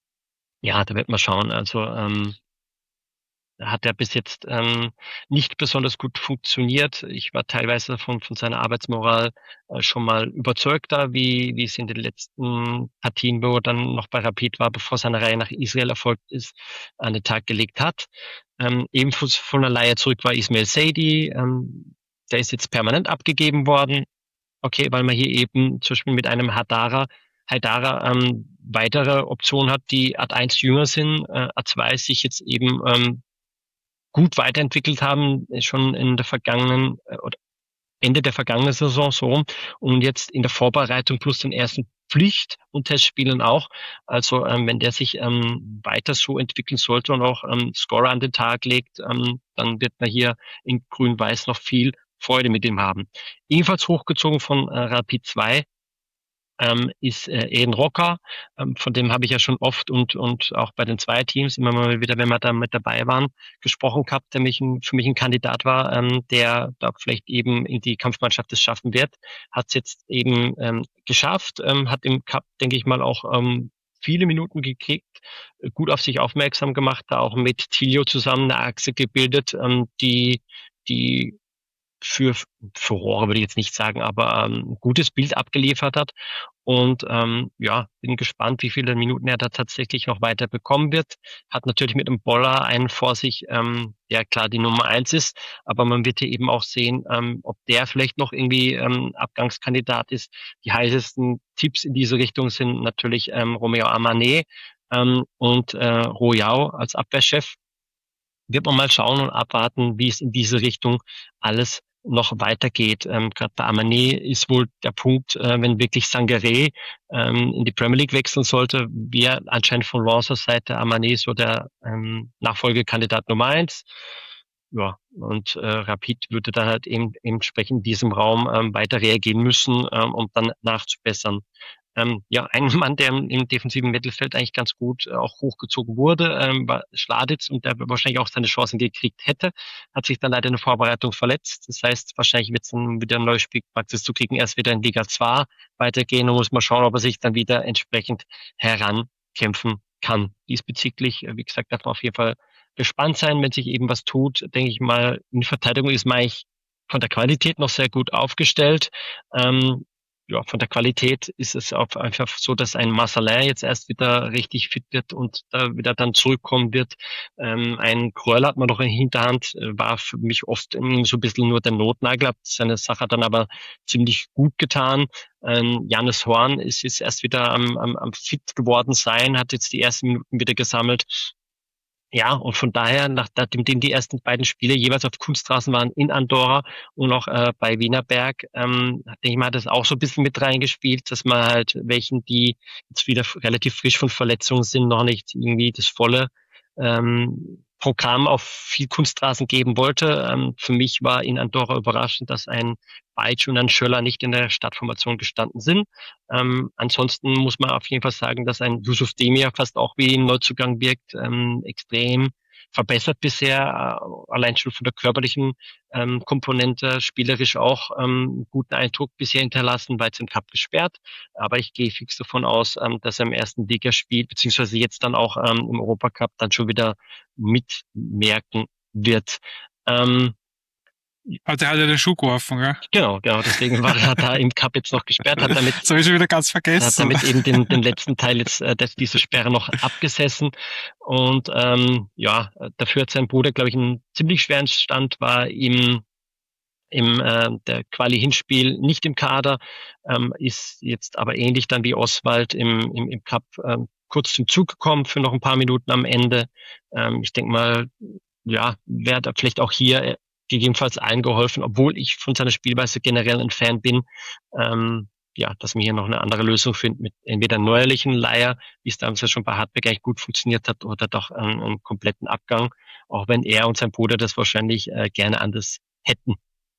Ja, da wird man schauen, also ähm, hat er bis jetzt ähm, nicht besonders gut funktioniert. Ich war teilweise von, von seiner Arbeitsmoral äh, schon mal überzeugter, wie, wie es in den letzten Partien, wo er dann noch bei Rapid war, bevor seine Reihe nach Israel erfolgt ist, an den Tag gelegt hat. Ähm, ebenfalls von der Leihe zurück war Ismail Seydi. Ähm, der ist jetzt permanent abgegeben worden. Okay, weil man hier eben zum Beispiel mit einem Hadara Haidara ähm, weitere Optionen hat, die Ad eins jünger sind, äh, Ad zwei sich jetzt eben ähm, gut weiterentwickelt haben, schon in der vergangenen oder Ende der vergangenen Saison so und jetzt in der Vorbereitung plus den ersten Pflicht- und Testspielen auch. Also ähm, wenn der sich ähm, weiter so entwickeln sollte und auch ähm, Scorer an den Tag legt, ähm, dann wird man hier in Grün-Weiß noch viel Freude mit ihm haben. Ebenfalls hochgezogen von äh, Rapid zwei ähm, ist äh, Eden Rocker, ähm, von dem habe ich ja schon oft und und auch bei den zwei Teams immer mal wieder, wenn wir da mit dabei waren, gesprochen gehabt, der mich ein, für mich ein Kandidat war, ähm, der da vielleicht eben in die Kampfmannschaft es schaffen wird, hat es jetzt eben ähm, geschafft, ähm, hat im Cup, denke ich mal, auch ähm, viele Minuten gekriegt, äh, gut auf sich aufmerksam gemacht, da auch mit Tilio zusammen eine Achse gebildet, ähm, die die für Furore würde ich jetzt nicht sagen, aber ähm, ein gutes Bild abgeliefert hat. Und ähm, ja, bin gespannt, wie viele Minuten er da tatsächlich noch weiter bekommen wird. Hat natürlich mit dem Boller einen vor sich, ähm, der klar die Nummer eins ist, aber man wird hier eben auch sehen, ähm, ob der vielleicht noch irgendwie ähm, Abgangskandidat ist. Die heißesten Tipps in diese Richtung sind natürlich ähm, Romeo Amané ähm, und äh, Royao als Abwehrchef. Wird man mal schauen und abwarten, wie es in diese Richtung alles noch weitergeht. Ähm, Gerade bei Amané ist wohl der Punkt, äh, wenn wirklich Sangaré ähm, in die Premier League wechseln sollte, wäre anscheinend von Lancers Seite Amané so der ähm, Nachfolgekandidat Nummer eins. Ja, und äh, Rapid würde dann halt eben entsprechend in diesem Raum ähm, weiter reagieren müssen, ähm, um dann nachzubessern. Ähm, ja, ein Mann, der im, im defensiven Mittelfeld eigentlich ganz gut äh, auch hochgezogen wurde, ähm, war Schladitz und der wahrscheinlich auch seine Chancen gekriegt hätte, hat sich dann leider in der Vorbereitung verletzt. Das heißt, wahrscheinlich wird es dann wieder ein neues Spielpraxis zu kriegen, erst wieder in Liga zwei weitergehen und muss man schauen, ob er sich dann wieder entsprechend herankämpfen kann. Diesbezüglich, äh, wie gesagt, darf man auf jeden Fall gespannt sein, wenn sich eben was tut, denke ich mal, in Verteidigung ist man eigentlich von der Qualität noch sehr gut aufgestellt. Ähm, ja, von der Qualität ist es auch einfach so, dass ein Marcelin jetzt erst wieder richtig fit wird und da wieder dann zurückkommen wird. Ähm, ein Kröll hat man noch in der Hinterhand, war für mich oft so ein bisschen nur der Notnagel, hat seine Sache dann aber ziemlich gut getan. Ähm, Jannis Horn ist jetzt erst wieder am, am, am fit geworden sein, hat jetzt die ersten Minuten wieder gesammelt. Ja, und von daher, nachdem die ersten beiden Spiele jeweils auf Kunststraßen waren in Andorra und auch äh, bei Wienerberg, ähm, denke ich mal, hat das auch so ein bisschen mit reingespielt, dass man halt welchen, die jetzt wieder relativ frisch von Verletzungen sind, noch nicht irgendwie das volle ähm, Programm auf viel Kunststraßen geben wollte. Ähm, für mich war in Andorra überraschend, dass ein Beitsch und ein Schöller nicht in der Startformation gestanden sind. Ähm, ansonsten muss man auf jeden Fall sagen, dass ein Yusuf Demir fast auch wie ein Neuzugang wirkt, ähm, extrem verbessert bisher, äh, allein schon von der körperlichen ähm, Komponente, spielerisch auch ähm, einen guten Eindruck bisher hinterlassen, war jetzt im Cup gesperrt, aber ich gehe fix davon aus, ähm, dass er im ersten Ligaspiel, beziehungsweise jetzt dann auch ähm, im Europacup dann schon wieder mitmerken wird. Ähm, Also der hat ja den Schuh geworfen, gell? Genau, genau. Deswegen war er da im Cup jetzt noch gesperrt, hat damit, das habe ich schon wieder ganz vergessen. Hat damit eben den, den letzten Teil jetzt äh, dieser Sperre noch abgesessen. Und ähm, ja, dafür hat sein Bruder, glaube ich, einen ziemlich schweren Stand, war im im äh, der Quali-Hinspiel nicht im Kader, ähm, ist jetzt aber ähnlich dann wie Oswald im, im, im Cup ähm, kurz zum Zug gekommen für noch ein paar Minuten am Ende. Ähm, ich denke mal, ja, wäre da vielleicht auch hier gegebenenfalls allen geholfen, obwohl ich von seiner Spielweise generell ein Fan bin, ähm, ja, dass man hier noch eine andere Lösung findet mit entweder einem neuerlichen Leier, wie es damals ja schon bei Hartberg eigentlich gut funktioniert hat, oder doch einen, einen kompletten Abgang, auch wenn er und sein Bruder das wahrscheinlich äh, gerne anders hätten.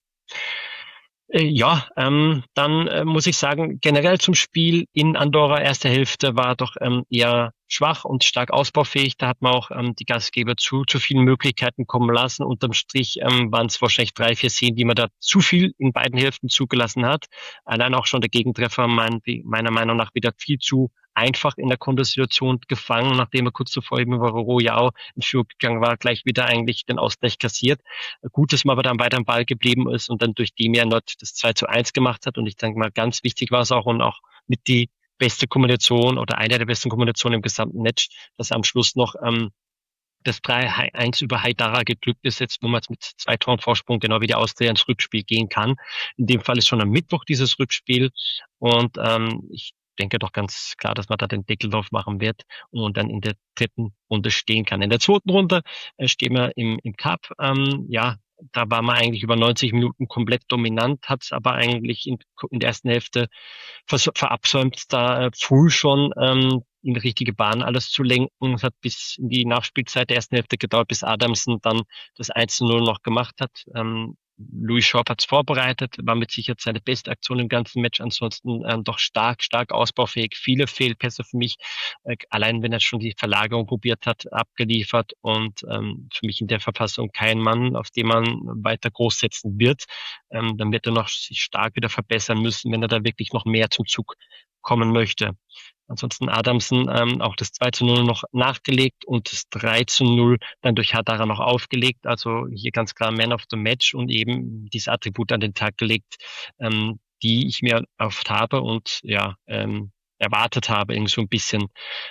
Äh, ja, ähm, dann äh, muss ich sagen, generell zum Spiel in Andorra, erste Hälfte war doch ähm, eher schwach und stark ausbaufähig. Da hat man auch ähm, die Gastgeber zu zu vielen Möglichkeiten kommen lassen. Unterm Strich ähm, waren es wahrscheinlich drei, vier Szenen, die man da zu viel in beiden Hälften zugelassen hat. Allein auch schon der Gegentreffer mein, meiner Meinung nach wieder viel zu einfach in der Kontersituation gefangen, nachdem er kurz zuvor eben über Royao in Führung gegangen war, gleich wieder eigentlich den Ausgleich kassiert. Gut, dass man aber dann weiter am Ball geblieben ist und dann durch die mehr Not das zwei zu eins gemacht hat. Und ich denke mal, ganz wichtig war es auch und auch mit die beste Kombination oder einer der besten Kombinationen im gesamten Match, dass am Schluss noch ähm, das drei eins über Haidara geglückt ist, jetzt wo man jetzt mit zwei Toren Vorsprung genau wie die Austria ins Rückspiel gehen kann. In dem Fall ist schon am Mittwoch dieses Rückspiel und ähm, ich denke doch ganz klar, dass man da den Deckel drauf machen wird und dann in der dritten Runde stehen kann. In der zweiten Runde äh, stehen wir im, im Cup. Ähm, ja, da war man eigentlich über neunzig Minuten komplett dominant, hat es aber eigentlich in, in der ersten Hälfte vers- verabsäumt, da äh, früh schon ähm, in die richtige Bahn alles zu lenken. Es hat bis in die Nachspielzeit der ersten Hälfte gedauert, bis Adamson dann das eins zu null noch gemacht hat. Ähm, Louis Schaub hat es vorbereitet, war mit Sicherheit seine beste Aktion im ganzen Match. Ansonsten ähm, doch stark, stark ausbaufähig. Viele Fehlpässe für mich, äh, allein wenn er schon die Verlagerung probiert hat, abgeliefert. Und ähm, für mich in der Verfassung kein Mann, auf den man weiter groß setzen wird. Ähm, dann wird er noch sich stark wieder verbessern müssen, wenn er da wirklich noch mehr zum Zug kommen möchte. Ansonsten Adamson ähm, auch das zwei zu null noch nachgelegt und das drei zu null dann durch Hadara noch aufgelegt. Also hier ganz klar Man of the Match und eben diese Attribute an den Tag gelegt, ähm, die ich mir oft habe und ja ähm, erwartet habe, irgendwie so ein bisschen.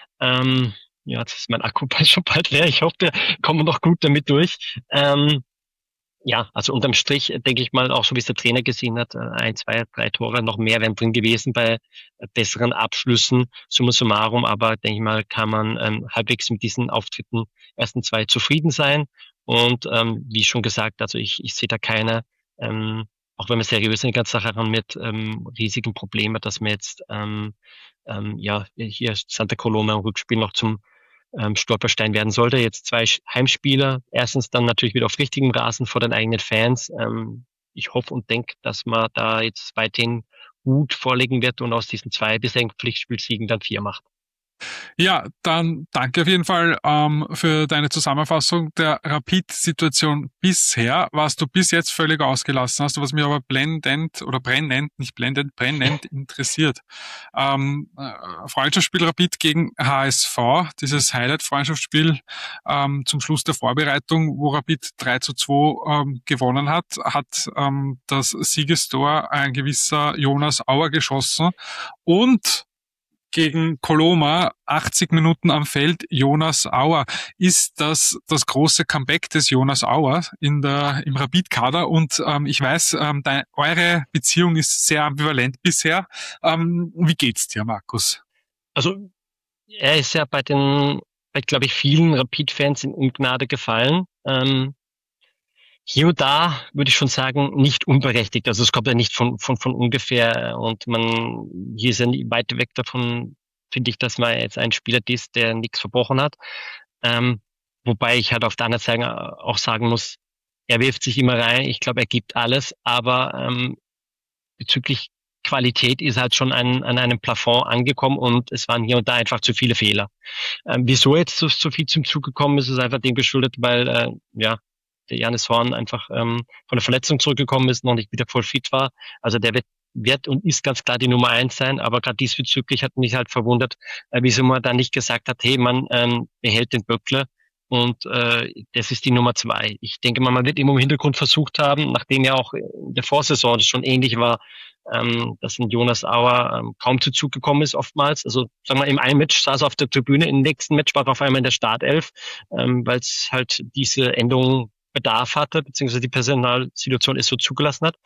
Ähm, ja, jetzt ist mein Akku bald schon bald leer. Ich hoffe, wir kommen noch gut damit durch. Ähm, Ja, also unterm Strich äh, denke ich mal, auch so wie es der Trainer gesehen hat, äh, ein, zwei, drei Tore, noch mehr wären drin gewesen bei äh, besseren Abschlüssen, summa summarum, aber denke ich mal, kann man ähm, halbwegs mit diesen Auftritten ersten zwei zufrieden sein. Und ähm, wie schon gesagt, also ich, ich sehe da keine, ähm, auch wenn man seriös in die ganze Sache ran mit ähm, riesigen Problemen, dass man jetzt ähm, ähm, ja hier Santa Coloma im Rückspiel noch zum ähm, Stolperstein werden sollte. Jetzt zwei Heimspieler. Erstens dann natürlich wieder auf richtigem Rasen vor den eigenen Fans. Ähm, ich hoffe und denke, dass man da jetzt weiterhin gut vorlegen wird und aus diesen zwei bisher Pflichtspielsiegen dann vier macht. Ja, dann danke auf jeden Fall ähm, für deine Zusammenfassung der Rapid-Situation bisher. Was du bis jetzt völlig ausgelassen hast, was mir aber blendend oder brennend, nicht blendend, brennend interessiert. Ähm, äh, Freundschaftsspiel Rapid gegen H S V, dieses Highlight-Freundschaftsspiel ähm, zum Schluss der Vorbereitung, wo Rapid drei zu zwei ähm, gewonnen hat, hat ähm, das Siegestor ein gewisser Jonas Auer geschossen und gegen Coloma, achtzig Minuten am Feld, Jonas Auer. Ist das das große Comeback des Jonas Auer in der, im Rapid-Kader? Und ähm, ich weiß, ähm, deine, eure Beziehung ist sehr ambivalent bisher. Ähm, wie geht's dir, Markus? Also er ist ja bei den, bei glaube ich vielen Rapid-Fans in Ungnade gefallen. Ähm, Hier und da würde ich schon sagen, nicht unberechtigt. Also es kommt ja nicht von, von, von ungefähr und man, hier ist ja nie weit weg davon, finde ich, dass man jetzt einen Spieler ist, der nichts verbrochen hat. Ähm, wobei ich halt auf der anderen Seite auch sagen muss, er wirft sich immer rein. Ich glaube, er gibt alles, aber ähm, bezüglich Qualität ist halt schon an, an einem Plafond angekommen und es waren hier und da einfach zu viele Fehler. Ähm, wieso jetzt so, so viel zum Zug gekommen ist, ist einfach dem geschuldet, weil äh, ja der Janis Horn einfach ähm, von der Verletzung zurückgekommen ist, noch nicht wieder voll fit war. Also der wird, wird und ist ganz klar die Nummer eins sein, aber gerade diesbezüglich hat mich halt verwundert, äh, wieso man da nicht gesagt hat, hey, man ähm, behält den Böckler und äh, das ist die Nummer zwei. Ich denke mal, man wird immer im Hintergrund versucht haben, nachdem ja auch in der Vorsaison das schon ähnlich war, ähm, dass ein Jonas Auer ähm, kaum zu Zug gekommen ist oftmals. Also sagen wir, im einen Match saß er auf der Tribüne, im nächsten Match war er auf einmal in der Startelf, ähm, weil es halt diese Änderung Bedarf hatte, beziehungsweise die Personalsituation es so zugelassen hat.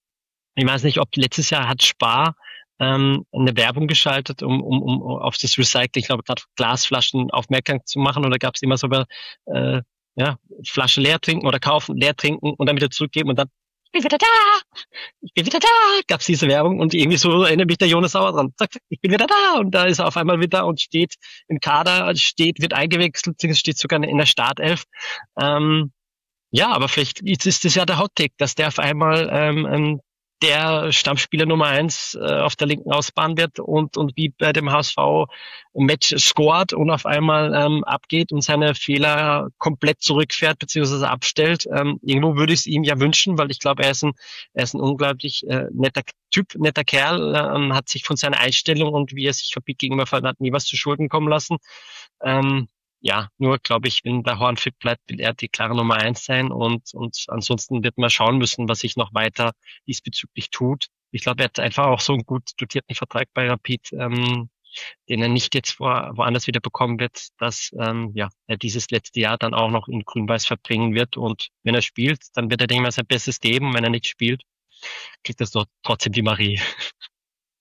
Ich weiß nicht, ob letztes Jahr hat Spar ähm, eine Werbung geschaltet, um, um, um auf das Recycling, ich glaube, gerade Glasflaschen aufmerksam zu machen, oder gab es immer so äh, ja, Flasche leer trinken oder kaufen, leer trinken und dann wieder zurückgeben und dann ich bin wieder da, ich bin wieder da, gab es diese Werbung und irgendwie so erinnert mich der Jonas Sauer dran. Zack, zack, ich bin wieder da und da ist er auf einmal wieder und steht im Kader, steht, wird eingewechselt, steht sogar in der Startelf. Ähm, Ja, aber vielleicht jetzt ist es ja der Hot-Take, dass der auf einmal ähm, ähm, der Stammspieler Nummer eins äh, auf der linken Außenbahn wird und und wie bei dem H S V-Match scored und auf einmal ähm, abgeht und seine Fehler komplett zurückfährt bzw. abstellt. Ähm, irgendwo würde ich es ihm ja wünschen, weil ich glaube, er ist ein er ist ein unglaublich äh, netter Typ, netter Kerl, äh, hat sich von seiner Einstellung und wie er sich Rapid gegenüber verhalten hat, nie was zu Schulden kommen lassen. Ähm, Ja, nur glaube ich, wenn der Horn fit bleibt, will er die klare Nummer eins sein und und ansonsten wird man schauen müssen, was sich noch weiter diesbezüglich tut. Ich glaube, er hat einfach auch so einen gut dotierten Vertrag bei Rapid, ähm, den er nicht jetzt vor, woanders wieder bekommen wird, dass ähm, ja er dieses letzte Jahr dann auch noch in Grün-Weiß verbringen wird und wenn er spielt, dann wird er, denke ich mal, sein Bestes geben. Wenn er nicht spielt, kriegt er doch trotzdem die Marie.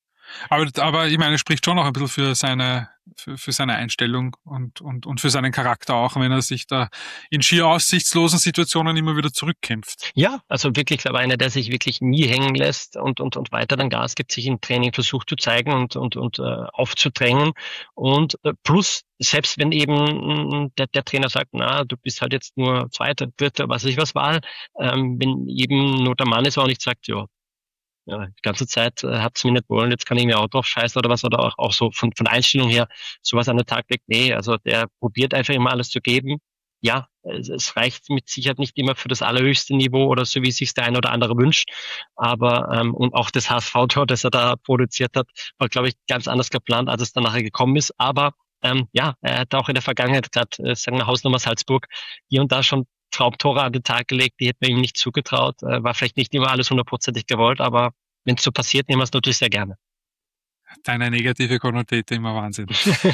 Aber, aber ich meine, es spricht schon noch ein bisschen für seine, für, für seine Einstellung und, und, und für seinen Charakter auch, wenn er sich da in schier aussichtslosen Situationen immer wieder zurückkämpft. Ja, also wirklich, glaube ich, einer, der sich wirklich nie hängen lässt und, und, und weiter dann Gas gibt, sich im Training versucht zu zeigen und, und, und äh, aufzudrängen. Und äh, plus, selbst wenn eben der, der Trainer sagt, na, du bist halt jetzt nur Zweiter, Dritter, was weiß ich was war, ähm, wenn eben nur der Mann ist, auch nicht sagt, ja, ja, die ganze Zeit äh, hat's mir nicht wollen, jetzt kann ich mir auch drauf scheißen oder was, oder auch, auch so von, von der Einstellung her sowas an den Tag legt. Nee, also der probiert einfach immer alles zu geben. Ja, es, es reicht mit Sicherheit nicht immer für das allerhöchste Niveau oder so, wie es sich der eine oder andere wünscht. Aber, ähm, und auch das H S V-Tor, das er da produziert hat, war, glaube ich, ganz anders geplant, als es dann nachher gekommen ist. Aber, ähm, ja, er hat auch in der Vergangenheit gerade, äh, sagen wir Hausnummer Salzburg, hier und da schon Traumtore an den Tag gelegt, die hätte man ihm nicht zugetraut. Äh, war vielleicht nicht immer alles hundertprozentig gewollt, aber wenn es so passiert, nehmen wir es natürlich sehr gerne. Deine negative Konnotate immer Wahnsinn.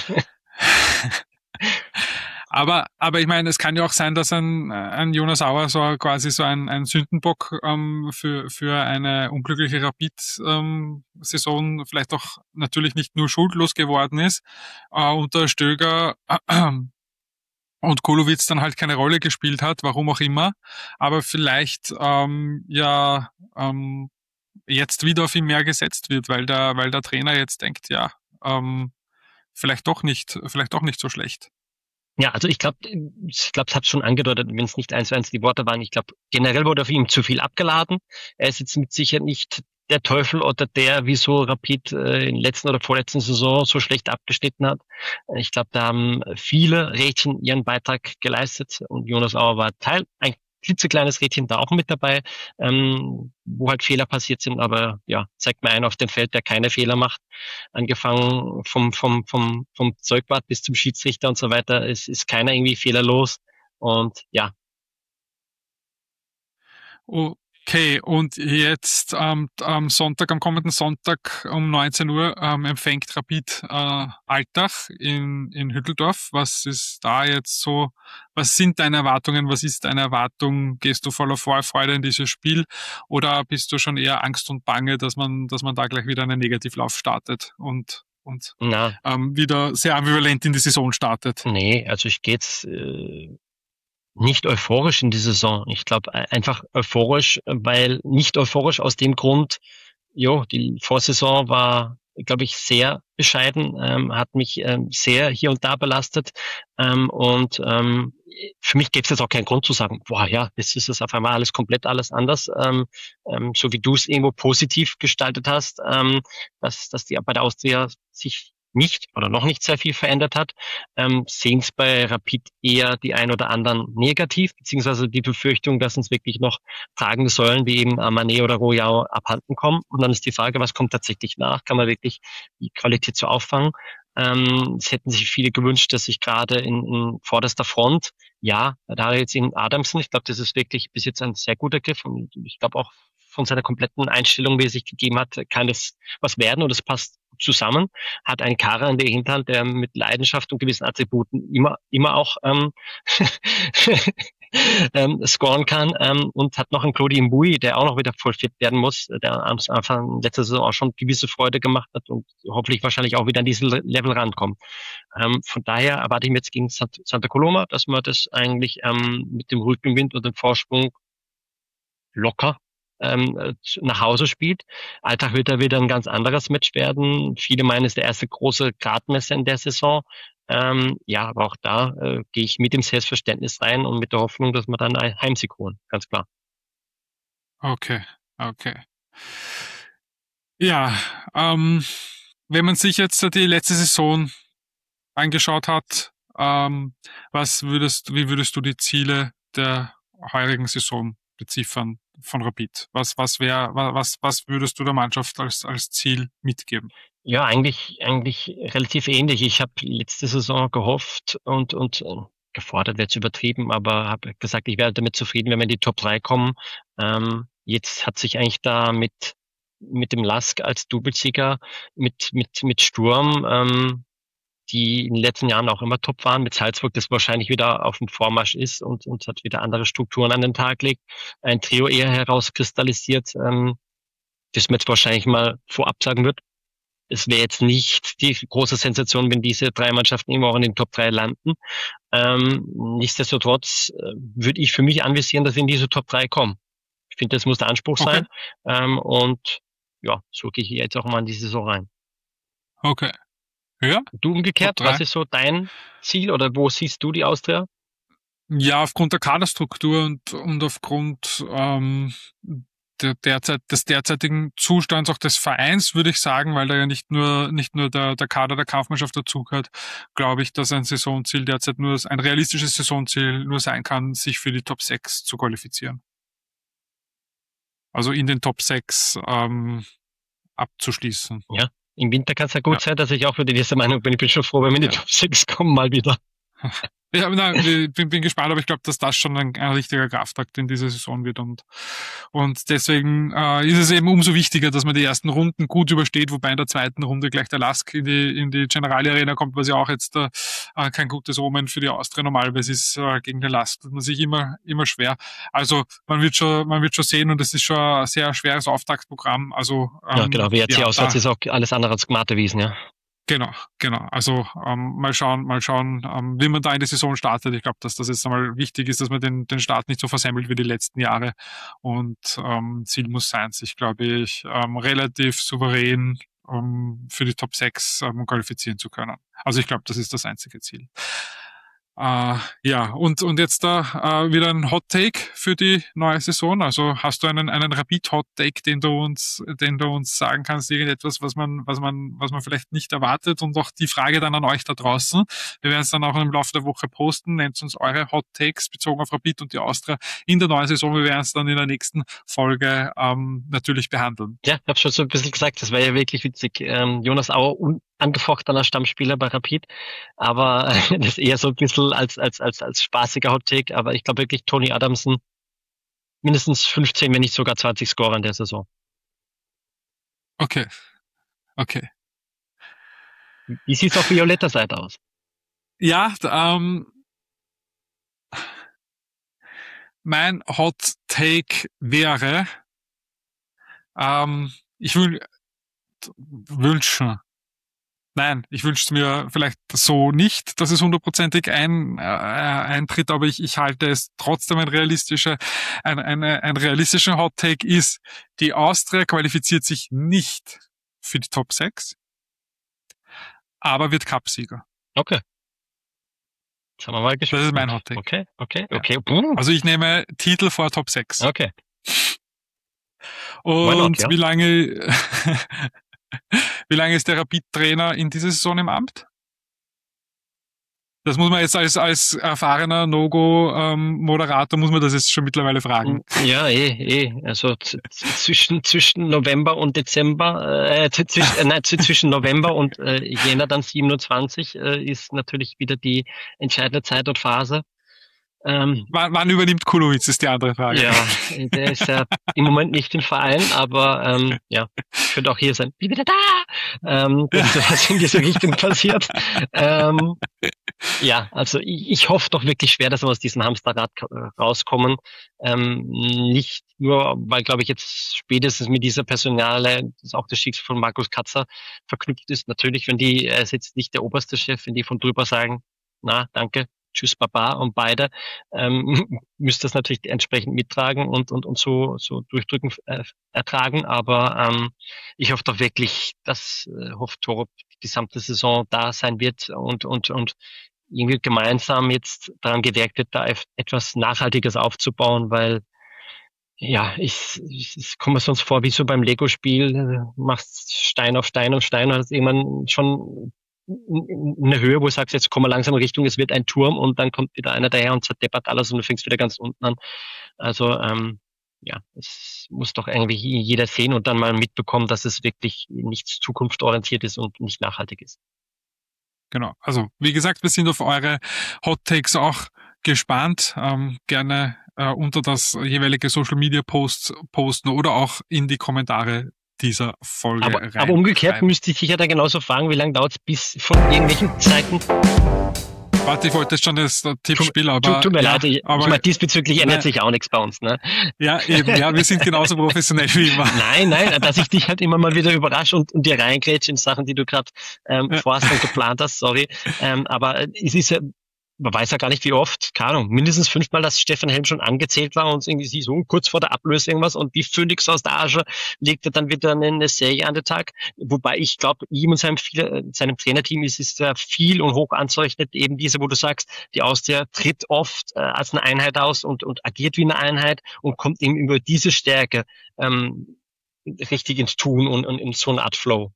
aber, aber ich meine, es kann ja auch sein, dass ein, ein Jonas Auer so quasi so ein, ein Sündenbock ähm, für, für eine unglückliche Rapid-Saison ähm, vielleicht auch natürlich nicht nur schuldlos geworden ist, äh, unter Stöger äh, und Kulowitz dann halt keine Rolle gespielt hat, warum auch immer, aber vielleicht ähm, ja ähm, jetzt wieder auf ihn mehr gesetzt wird, weil der, weil der Trainer jetzt denkt, ja, ähm, vielleicht doch nicht, vielleicht doch nicht so schlecht. Ja, also ich glaube, ich glaube, es hat schon angedeutet, wenn es nicht eins zu eins die Worte waren. Ich glaube, generell wurde auf ihm zu viel abgeladen. Er ist jetzt mit Sicherheit nicht der Teufel oder der, wieso Rapid äh, in letzten oder vorletzten Saison so schlecht abgeschnitten hat. Ich glaube, da haben viele Rädchen ihren Beitrag geleistet und Jonas Auer war Teil, ein klitzekleines Rädchen da auch mit dabei, ähm, wo halt Fehler passiert sind, aber ja, zeigt mir einen auf dem Feld, der keine Fehler macht, angefangen vom vom vom vom Zeugwart bis zum Schiedsrichter und so weiter, es ist keiner irgendwie fehlerlos und ja. Okay, und jetzt ähm, am Sonntag, am kommenden Sonntag um neunzehn Uhr ähm, empfängt Rapid äh, Altach in, in Hütteldorf. Was ist da jetzt so, was sind deine Erwartungen, was ist deine Erwartung? Gehst du voller Vorfreude in dieses Spiel oder bist du schon eher Angst und Bange, dass man, dass man da gleich wieder einen Negativlauf startet und, und Na, ähm, wieder sehr ambivalent in die Saison startet? nee, also ich gehe jetzt äh, nicht euphorisch in die Saison. Ich glaube einfach euphorisch, weil nicht euphorisch aus dem Grund, jo, die Vorsaison war, glaube ich, sehr bescheiden, ähm, hat mich ähm, sehr hier und da belastet ähm, und ähm, für mich gäbe es jetzt auch keinen Grund zu sagen, boah, ja, jetzt ist es auf einmal alles komplett alles anders, ähm, ähm, so wie du es irgendwo positiv gestaltet hast, ähm, dass, dass die bei der Austria sich nicht oder noch nicht sehr viel verändert hat, ähm, sehen es bei Rapid eher die ein oder anderen negativ, beziehungsweise die Befürchtung, dass uns wirklich noch tragende Säulen wie eben Mané oder Royal abhanden kommen. Und dann ist die Frage, was kommt tatsächlich nach? Kann man wirklich die Qualität so auffangen? Ähm, es hätten sich viele gewünscht, dass sich gerade in, in vorderster Front, ja, da hat er jetzt in Adamsen, ich glaube, das ist wirklich bis jetzt ein sehr guter Griff und ich glaube auch von seiner kompletten Einstellung, wie er sich gegeben hat, kann das was werden und es passt zusammen. Hat einen Kader in der Hinterhand, der mit Leidenschaft und gewissen Attributen immer immer auch ähm, ähm, scoren kann ähm, und hat noch einen Claude Mbui, der auch noch wieder voll fit werden muss, der am Anfang letzter Saison auch schon gewisse Freude gemacht hat und hoffentlich wahrscheinlich auch wieder an diesen Level rankommt. Ähm, von daher erwarte ich mir jetzt gegen Santa Coloma, dass man das eigentlich ähm, mit dem Rückenwind und dem Vorsprung locker ähm, nach Hause spielt. Altach wird da wieder ein ganz anderes Match werden. Viele meinen, es ist der erste große Gradmesser in der Saison. Ähm, ja, aber auch da äh, gehe ich mit dem Selbstverständnis rein und mit der Hoffnung, dass wir dann einen Heimsieg holen, ganz klar. Okay, okay. Ja, ähm, wenn man sich jetzt die letzte Saison angeschaut hat, ähm, was würdest, wie würdest du die Ziele der heurigen Saison beziffern von Rapid? Was, was wäre, was, was würdest du der Mannschaft als, als Ziel mitgeben? Ja, eigentlich, eigentlich relativ ähnlich. Ich habe letzte Saison gehofft und, und äh, gefordert wäre jetzt übertrieben, aber habe gesagt, ich wäre damit zufrieden, wenn wir in die Top drei kommen. Ähm, jetzt hat sich eigentlich da mit, mit dem Lask als Doublesieger, mit, mit, mit Sturm, ähm, die in den letzten Jahren auch immer top waren, mit Salzburg, das wahrscheinlich wieder auf dem Vormarsch ist und, und hat wieder andere Strukturen an den Tag legt, ein Trio eher herauskristallisiert, ähm, das man jetzt wahrscheinlich mal vorab sagen wird. es wäre jetzt nicht die große Sensation, wenn diese drei Mannschaften immer auch in den Top drei landen. Ähm, nichtsdestotrotz äh, würde ich für mich anvisieren, dass sie in diese Top drei kommen. Ich finde, das muss der Anspruch Okay. sein. Ähm, und ja, so gehe ich jetzt auch mal in die Saison rein. Okay. Ja, Du umgekehrt, Top drei. was ist so dein Ziel oder wo siehst du die Austria? Ja, aufgrund der Kaderstruktur und, und aufgrund ähm, der derzeit, des derzeitigen Zustands auch des Vereins, würde ich sagen, weil da ja nicht nur nicht nur der, der Kader der Kampfmannschaft dazugehört, glaube ich, dass ein Saisonziel derzeit nur ein realistisches Saisonziel nur sein kann, sich für die Top sechs zu qualifizieren. Also in den Top sechs ähm, abzuschließen. Ja, im Winter kann es ja gut Ja. sein, dass ich auch wieder diese Meinung bin. Ich bin schon froh, wenn wir in die Ja. Top sechs kommen mal wieder. Ja, nein, ich bin, bin gespannt, aber ich glaube, dass das schon ein, ein richtiger Kraftakt in dieser Saison wird und und deswegen äh, ist es eben umso wichtiger, dass man die ersten Runden gut übersteht, wobei in der zweiten Runde gleich der Lask in die in die Generali Arena kommt, was ja auch jetzt äh, kein gutes Omen für die Austria normalerweise ist. Äh, gegen den Lask tut man sich immer immer schwer. Also man wird schon man wird schon sehen und es ist schon ein sehr schweres Auftaktprogramm. Also ähm, Ja, genau. W R C ja, auswärts da- ist auch alles andere als Gmatterwiesen, ja. Genau, genau. Also ähm, mal schauen, mal schauen, ähm, wie man da in die Saison startet. Ich glaube, dass das jetzt einmal wichtig ist, dass man den, den Start nicht so versemmelt wie die letzten Jahre. Und ähm, Ziel muss sein, sich, glaube ich, ähm, relativ souverän ähm, für die Top sechs ähm, qualifizieren zu können. Also ich glaube, das ist das einzige Ziel. Äh, ja, und und jetzt da äh, wieder ein Hot Take für die neue Saison. Also hast du einen einen Rapid Hot Take, den du uns den du uns sagen kannst, irgendetwas, was man was man was man vielleicht nicht erwartet, und auch die Frage dann an euch da draußen. Wir werden es dann auch im Laufe der Woche posten. Nennt uns eure Hot Takes bezogen auf Rapid und die Austria in der neuen Saison. Wir werden es dann in der nächsten Folge ähm, natürlich behandeln. Ja, ich habe schon so ein bisschen gesagt, das war ja wirklich witzig. Ähm, Jonas Auer, unangefochtener Stammspieler bei Rapid, aber äh, das eher so ein bisschen als als als als spaßiger Hot-Take, aber ich glaube wirklich Tony Adamson mindestens fünfzehn, wenn nicht sogar zwanzig Scorer in der Saison. Okay, okay. Wie sieht's auf violetter Seite aus? Ja, d- ähm, mein Hot Take wäre, ähm, ich will wünschen. Nein, ich wünsche es mir vielleicht so nicht, dass es hundertprozentig ein, äh, eintritt, aber ich, ich halte es trotzdem ein realistischer, ein, eine, ein realistischer Hot Take ist, die Austria qualifiziert sich nicht für die Top sechs, aber wird Cupsieger. Okay. Jetzt haben wir mal gespannt. Das ist mein Hot Take. Okay, okay, Ja. okay. Uh, Also ich nehme Titel vor Top sechs. okay. Und not, ja? wie lange wie lange ist der Rapid-Trainer in dieser Saison im Amt? Das muss man jetzt als als erfahrener No-Go-Moderator, muss man das jetzt schon mittlerweile fragen. Ja, eh, eh. Also z- z- zwischen zwischen November und Dezember, äh, z- zwischen, äh, nein, z- zwischen November und äh, Jänner dann siebenundzwanzig äh, ist natürlich wieder die entscheidende Zeit und Phase. Ähm, Wann, wann übernimmt Kulowitz, ist die andere Frage. ja, der ist ja im Moment nicht im Verein, aber ähm, ja, könnte auch hier sein. Bin wieder da! Ähm, dass was in diese Richtung passiert. Ähm, ja, also ich, ich hoffe doch wirklich schwer, dass wir aus diesem Hamsterrad ka- rauskommen. Ähm, nicht nur, weil, glaube ich, jetzt spätestens mit dieser Personale, das ist auch das Schicksal von Markus Katzer verknüpft ist. Natürlich, wenn die, er ist jetzt nicht der oberste Chef, wenn die von drüber sagen, na, danke, tschüss, Baba, und beide, ähm, müsst das natürlich entsprechend mittragen und, und, und so, so durchdrücken, äh, ertragen. Aber ähm, ich hoffe doch wirklich, dass äh, hofft Torup die gesamte Saison da sein wird und, und, und irgendwie gemeinsam jetzt daran gewerkt wird, da etwas Nachhaltiges aufzubauen, weil ja, ich, ich, ich komme mir sonst vor wie so beim Lego-Spiel, äh, machst Stein auf Stein auf Stein und hast irgendwann schon eine Höhe, wo du sagst, jetzt kommen wir langsam in Richtung, es wird ein Turm, und dann kommt wieder einer daher und zerdeppert alles und du fängst wieder ganz unten an. Also ähm, ja, es muss doch irgendwie jeder sehen und dann mal mitbekommen, dass es wirklich nichts zukunftsorientiert ist und nicht nachhaltig ist. Genau. Also, wie gesagt, wir sind auf eure Hot Takes auch gespannt. Ähm, gerne äh, unter das jeweilige Social Media Post posten oder auch in die Kommentare dieser Folge Aber, rein. aber umgekehrt schreiben. müsste ich sicher da genauso fragen, wie lange dauert es bis von irgendwelchen Zeiten Warte, ich wollte jetzt schon das Tippspiel, aber... Tut, tut mir ja, leid, ich, aber, ich meine, diesbezüglich ändert nein, sich auch nichts bei uns, ne? Ja, eben, ja, wir sind genauso professionell wie immer. Nein, nein, dass ich dich halt immer mal wieder überrasche und, und dir reingrätsch in Sachen, die du gerade ähm, Ja. vorhast und geplant hast, sorry. Ähm, aber es ist ja, man weiß ja gar nicht, wie oft, keine Ahnung, mindestens fünfmal, dass Stefan Helm schon angezählt war und irgendwie sie so kurz vor der Ablöse irgendwas und wie Phönix aus der Asche legt er dann wieder eine Serie an den Tag. Wobei ich glaube, ihm und seinem, viel, seinem Trainerteam ist es ja viel und hoch anzurechnen, eben diese, wo du sagst, die Austria tritt oft äh, als eine Einheit aus und, und agiert wie eine Einheit und kommt eben über diese Stärke ähm, richtig ins Tun und, und in so eine Art Flow.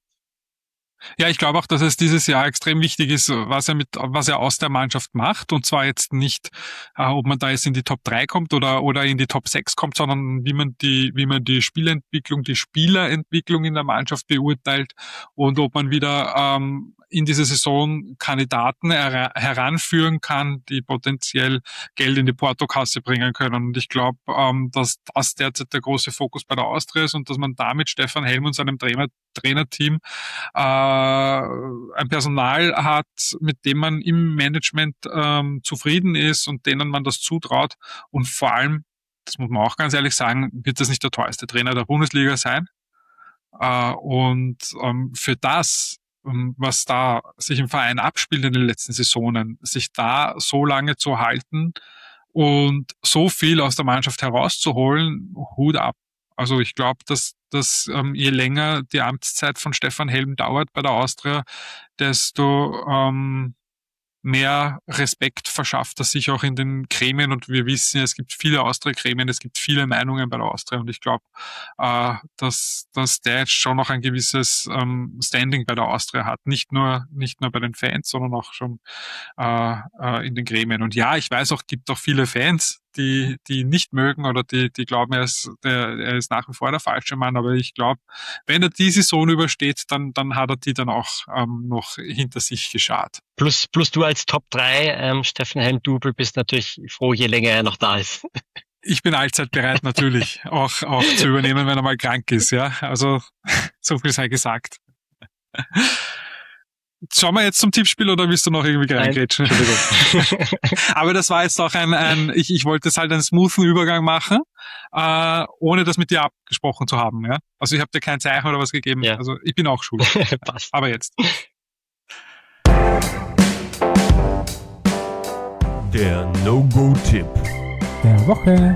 Ja, ich glaube auch, dass es dieses Jahr extrem wichtig ist, was er mit, was er aus der Mannschaft macht. Und zwar jetzt nicht, äh, ob man da jetzt in die Top drei kommt oder, oder in die Top sechs kommt, sondern wie man die, wie man die Spielentwicklung, die Spielerentwicklung in der Mannschaft beurteilt und ob man wieder, ähm, in diese Saison Kandidaten her- heranführen kann, die potenziell Geld in die Portokasse bringen können. Und ich glaube, ähm, dass das derzeit der große Fokus bei der Austria ist und dass man damit Stefan Helm und seinem Trainer, Trainerteam äh, ein Personal hat, mit dem man im Management ähm, zufrieden ist und denen man das zutraut. Und vor allem, das muss man auch ganz ehrlich sagen, wird das nicht der teuerste Trainer der Bundesliga sein. Äh, und ähm, für das, ähm, was da sich im Verein abspielt in den letzten Saisonen, sich da so lange zu halten und so viel aus der Mannschaft herauszuholen, Hut ab. Also ich glaube, dass, dass ähm, je länger die Amtszeit von Stefan Helm dauert bei der Austria, desto ähm, mehr Respekt verschafft er sich auch in den Gremien. Und wir wissen, es gibt viele Austria-Gremien, es gibt viele Meinungen bei der Austria. Und ich glaube, äh, dass, dass der jetzt schon noch ein gewisses ähm, Standing bei der Austria hat. Nicht nur, nicht nur bei den Fans, sondern auch schon äh, äh, in den Gremien. Und ja, ich weiß auch, gibt auch viele Fans, die, die ihn nicht mögen oder die, die glauben, er ist, der, er ist nach wie vor der falsche Mann. Aber ich glaube, wenn er die Saison übersteht, dann, dann hat er die dann auch ähm, noch hinter sich geschart. Plus, plus du als Top drei ähm, Stefan Helm-Double bist natürlich froh, je länger er noch da ist. Ich bin allzeit bereit, natürlich auch, auch zu übernehmen, wenn er mal krank ist. Ja, also so viel sei gesagt. Schauen wir jetzt zum Tippspiel oder willst du noch irgendwie reingrätschen? Entschuldigung. Aber das war jetzt auch ein, ein ich, ich wollte jetzt halt einen smoothen Übergang machen, äh, ohne das mit dir abgesprochen zu haben. Ja? Also ich habe dir kein Zeichen oder was gegeben. Ja. Also ich bin auch schuld. Passt. Aber jetzt. Der No-Go-Tipp der Woche.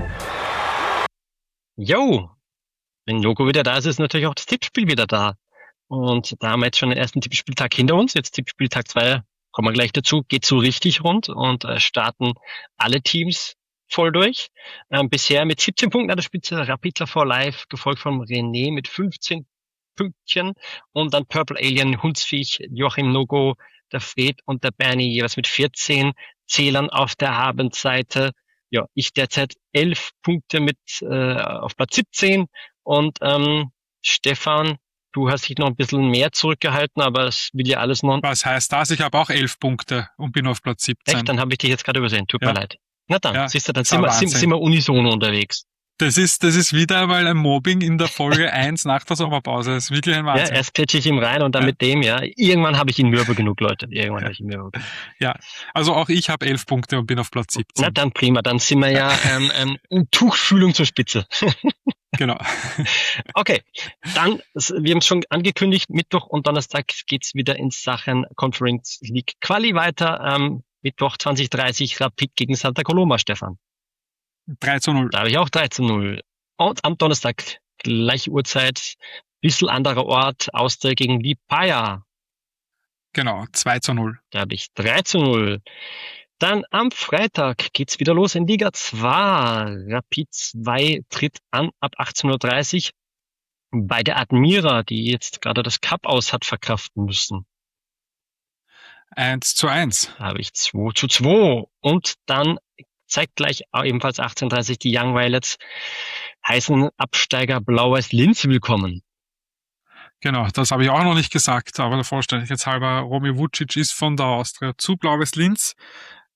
Jo, wenn Logo wieder da ist, ist natürlich auch das Tippspiel wieder da. Und da haben wir jetzt schon den ersten Tippspieltag hinter uns. Jetzt Tippspieltag zwei, kommen wir gleich dazu, geht so richtig rund und äh, starten alle Teams voll durch. Ähm, bisher mit siebzehn Punkten an der Spitze Rapidler for Life, gefolgt von René mit fünfzehn Pünktchen und dann Purple Alien, Hundsviech, Joachim Nogo, der Fred und der Bernie jeweils mit vierzehn Zählern auf der Abendseite. Ja, ich derzeit elf Punkte mit äh, auf Platz siebzehn und ähm, Stefan, du hast dich noch ein bisschen mehr zurückgehalten, aber es will ja alles noch... Was heißt das? Ich habe auch elf Punkte und bin auf Platz siebzehn. Echt? Dann habe ich dich jetzt gerade übersehen. Tut Ja. mir leid. Na dann, Ja, siehst du, dann das sind war wir, sind, Wahnsinn. sind wir unisono unterwegs. Das ist, das ist wieder einmal ein Mobbing in der Folge eins nach der Sommerpause. Das ist wirklich ein Ja, Wahnsinn. erst klitsche ich ihm rein und dann Ja. mit dem, ja. Irgendwann habe ich ihn mürbe genug, Leute. Irgendwann habe ich ihn mürbe genug. Ja, also auch ich habe elf Punkte und bin auf Platz Na siebzehn. dann prima, dann sind wir ja ähm, ähm, in Tuchfühlung zur Spitze. Genau. Okay, dann, wir haben es schon angekündigt, Mittwoch und Donnerstag geht's wieder in Sachen Conference League Quali weiter. Ähm, Mittwoch zwanzig dreißig Rapid gegen Santa Coloma, Stefan. drei zu null. Da habe ich auch drei zu null. Und am Donnerstag, gleiche Uhrzeit, bisschen anderer Ort, Austria gegen Lipaja. Genau, zwei zu null. Da habe ich drei zu null. Dann am Freitag geht's wieder los in Liga zwei. Rapid zwei tritt an ab achtzehn Uhr dreißig bei der Admira, die jetzt gerade das Cup aus hat verkraften müssen. eins zu eins. Da habe ich zwei zu zwei. Und dann zeigt gleich ebenfalls achtzehn Uhr dreißig die Young Violets heißen Absteiger Blau-Weiß Linz willkommen. Genau, das habe ich auch noch nicht gesagt, aber der Vollständigkeitshalber, Romy Vucic ist von der Austria zu Blau-Weiß Linz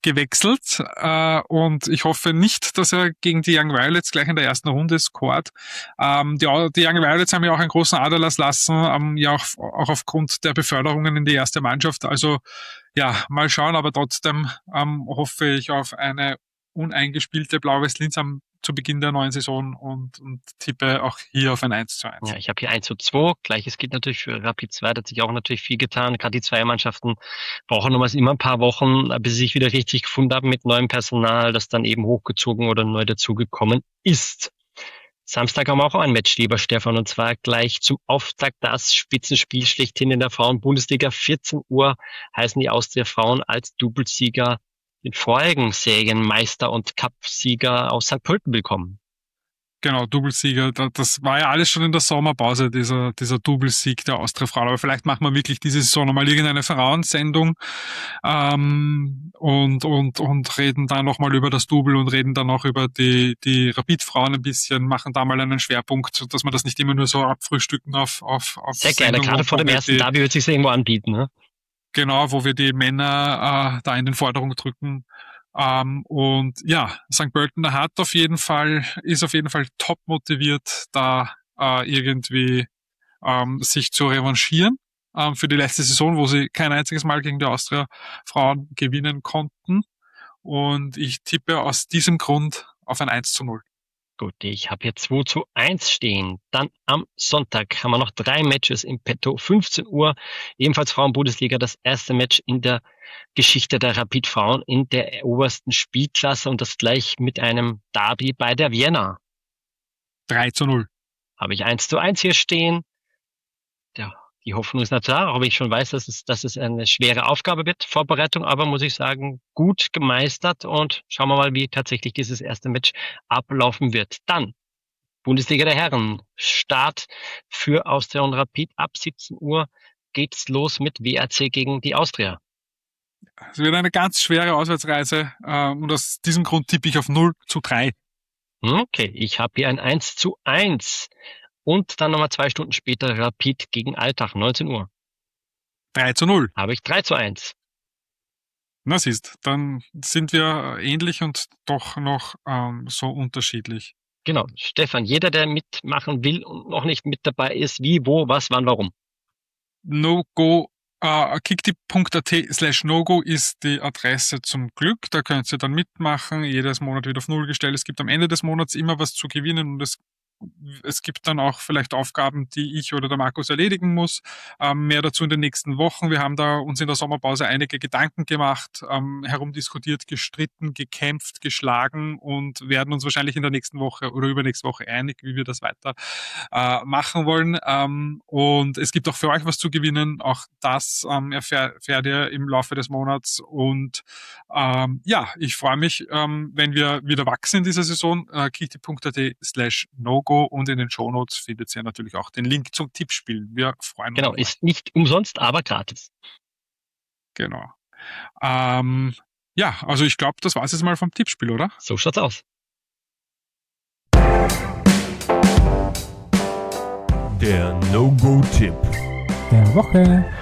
gewechselt äh, und ich hoffe nicht, dass er gegen die Young Violets gleich in der ersten Runde scored. Ähm, die, die Young Violets haben ja auch einen großen Aderlass lassen, ähm, ja auch, auch aufgrund der Beförderungen in die erste Mannschaft. Also ja, mal schauen, aber trotzdem ähm, hoffe ich auf eine uneingespielte Blau-Weiß-Linz am zu Beginn der neuen Saison und, und tippe auch hier auf ein eins zu eins. Ja, ich habe hier eins zu zwei. Gleiches gilt natürlich für Rapid zwei. Da hat sich auch natürlich viel getan. Gerade die zwei Mannschaften brauchen nochmals immer ein paar Wochen, bis sie sich wieder richtig gefunden haben mit neuem Personal, das dann eben hochgezogen oder neu dazugekommen ist. Samstag haben wir auch ein Match, lieber Stefan, und zwar gleich zum Auftakt das Spitzenspiel schlechthin in der Frauen-Bundesliga. vierzehn Uhr heißen die Austria Frauen als Doublesieger den vorigen Serienmeister und Cupsieger aus Sankt Pölten willkommen. Genau, Doublesieger. Das war ja alles schon in der Sommerpause, dieser, dieser Doublesieg der Austria Frauen. Aber vielleicht machen wir wirklich diese Saison nochmal irgendeine Frauensendung, ähm, und, und, und reden da nochmal über das Double und reden dann auch über die, die Rapid-Frauen ein bisschen, machen da mal einen Schwerpunkt, dass wir das nicht immer nur so abfrühstücken auf, auf, auf Sehr gerne, gerade vor dem ersten Derby wird sich irgendwo anbieten, ne? Genau, wo wir die Männer äh, da in den Vordergrund drücken. Ähm, und ja, Sankt Pölten hat auf jeden Fall, ist auf jeden Fall top motiviert, da äh, irgendwie ähm, sich zu revanchieren ähm, für die letzte Saison, wo sie kein einziges Mal gegen die Austria Frauen gewinnen konnten. Und ich tippe aus diesem Grund auf ein eins zu null. Gut, ich habe hier zwei zu eins stehen. Dann am Sonntag haben wir noch drei Matches im Petto. fünfzehn Uhr, ebenfalls Frauen-Bundesliga, das erste Match in der Geschichte der Rapid-Frauen in der obersten Spielklasse und das gleich mit einem Derby bei der Vienna. drei zu null. Habe ich eins zu eins hier stehen. Ja, die Hoffnung ist natürlich da, auch wenn ich schon weiß, dass es, dass es eine schwere Aufgabe wird, Vorbereitung, aber muss ich sagen, gut gemeistert und schauen wir mal, wie tatsächlich dieses erste Match ablaufen wird. Dann Bundesliga der Herren, Start für Austria und Rapid. Ab siebzehn Uhr geht's los mit W R C gegen die Austria. Es wird eine ganz schwere Auswärtsreise äh, und aus diesem Grund tippe ich auf null zu drei. Okay, ich habe hier ein eins zu eins. Und dann nochmal zwei Stunden später Rapid gegen Altach, neunzehn Uhr. drei zu null. Habe ich drei zu eins. Na siehst, dann sind wir ähnlich und doch noch ähm, so unterschiedlich. Genau, Stefan, jeder, der mitmachen will und noch nicht mit dabei ist, wie, wo, was, wann, warum. No-Go, äh, kicktipp.at slash no-go ist die Adresse zum Glück. Da könnt ihr dann mitmachen, jedes Monat wird auf Null gestellt. Es gibt am Ende des Monats immer was zu gewinnen und es Es gibt dann auch vielleicht Aufgaben, die ich oder der Markus erledigen muss. Ähm, mehr dazu in den nächsten Wochen. Wir haben da uns in der Sommerpause einige Gedanken gemacht, ähm, herumdiskutiert, gestritten, gekämpft, geschlagen und werden uns wahrscheinlich in der nächsten Woche oder übernächste Woche einig, wie wir das weiter äh, machen wollen. Ähm, und es gibt auch für euch was zu gewinnen. Auch das ähm, erfährt, erfährt ihr im Laufe des Monats. Und ähm, ja, ich freue mich, ähm, wenn wir wieder wachsen in dieser Saison. Äh, kicktipp.at slash no-go. Und in den Shownotes findet ihr natürlich auch den Link zum Tippspielen. Wir freuen uns. Genau, ist nicht umsonst, aber gratis. Genau. Ähm, ja, also ich glaube, das war es jetzt mal vom Tippspiel, oder? So schaut's aus. Der No-Go-Tipp der Woche.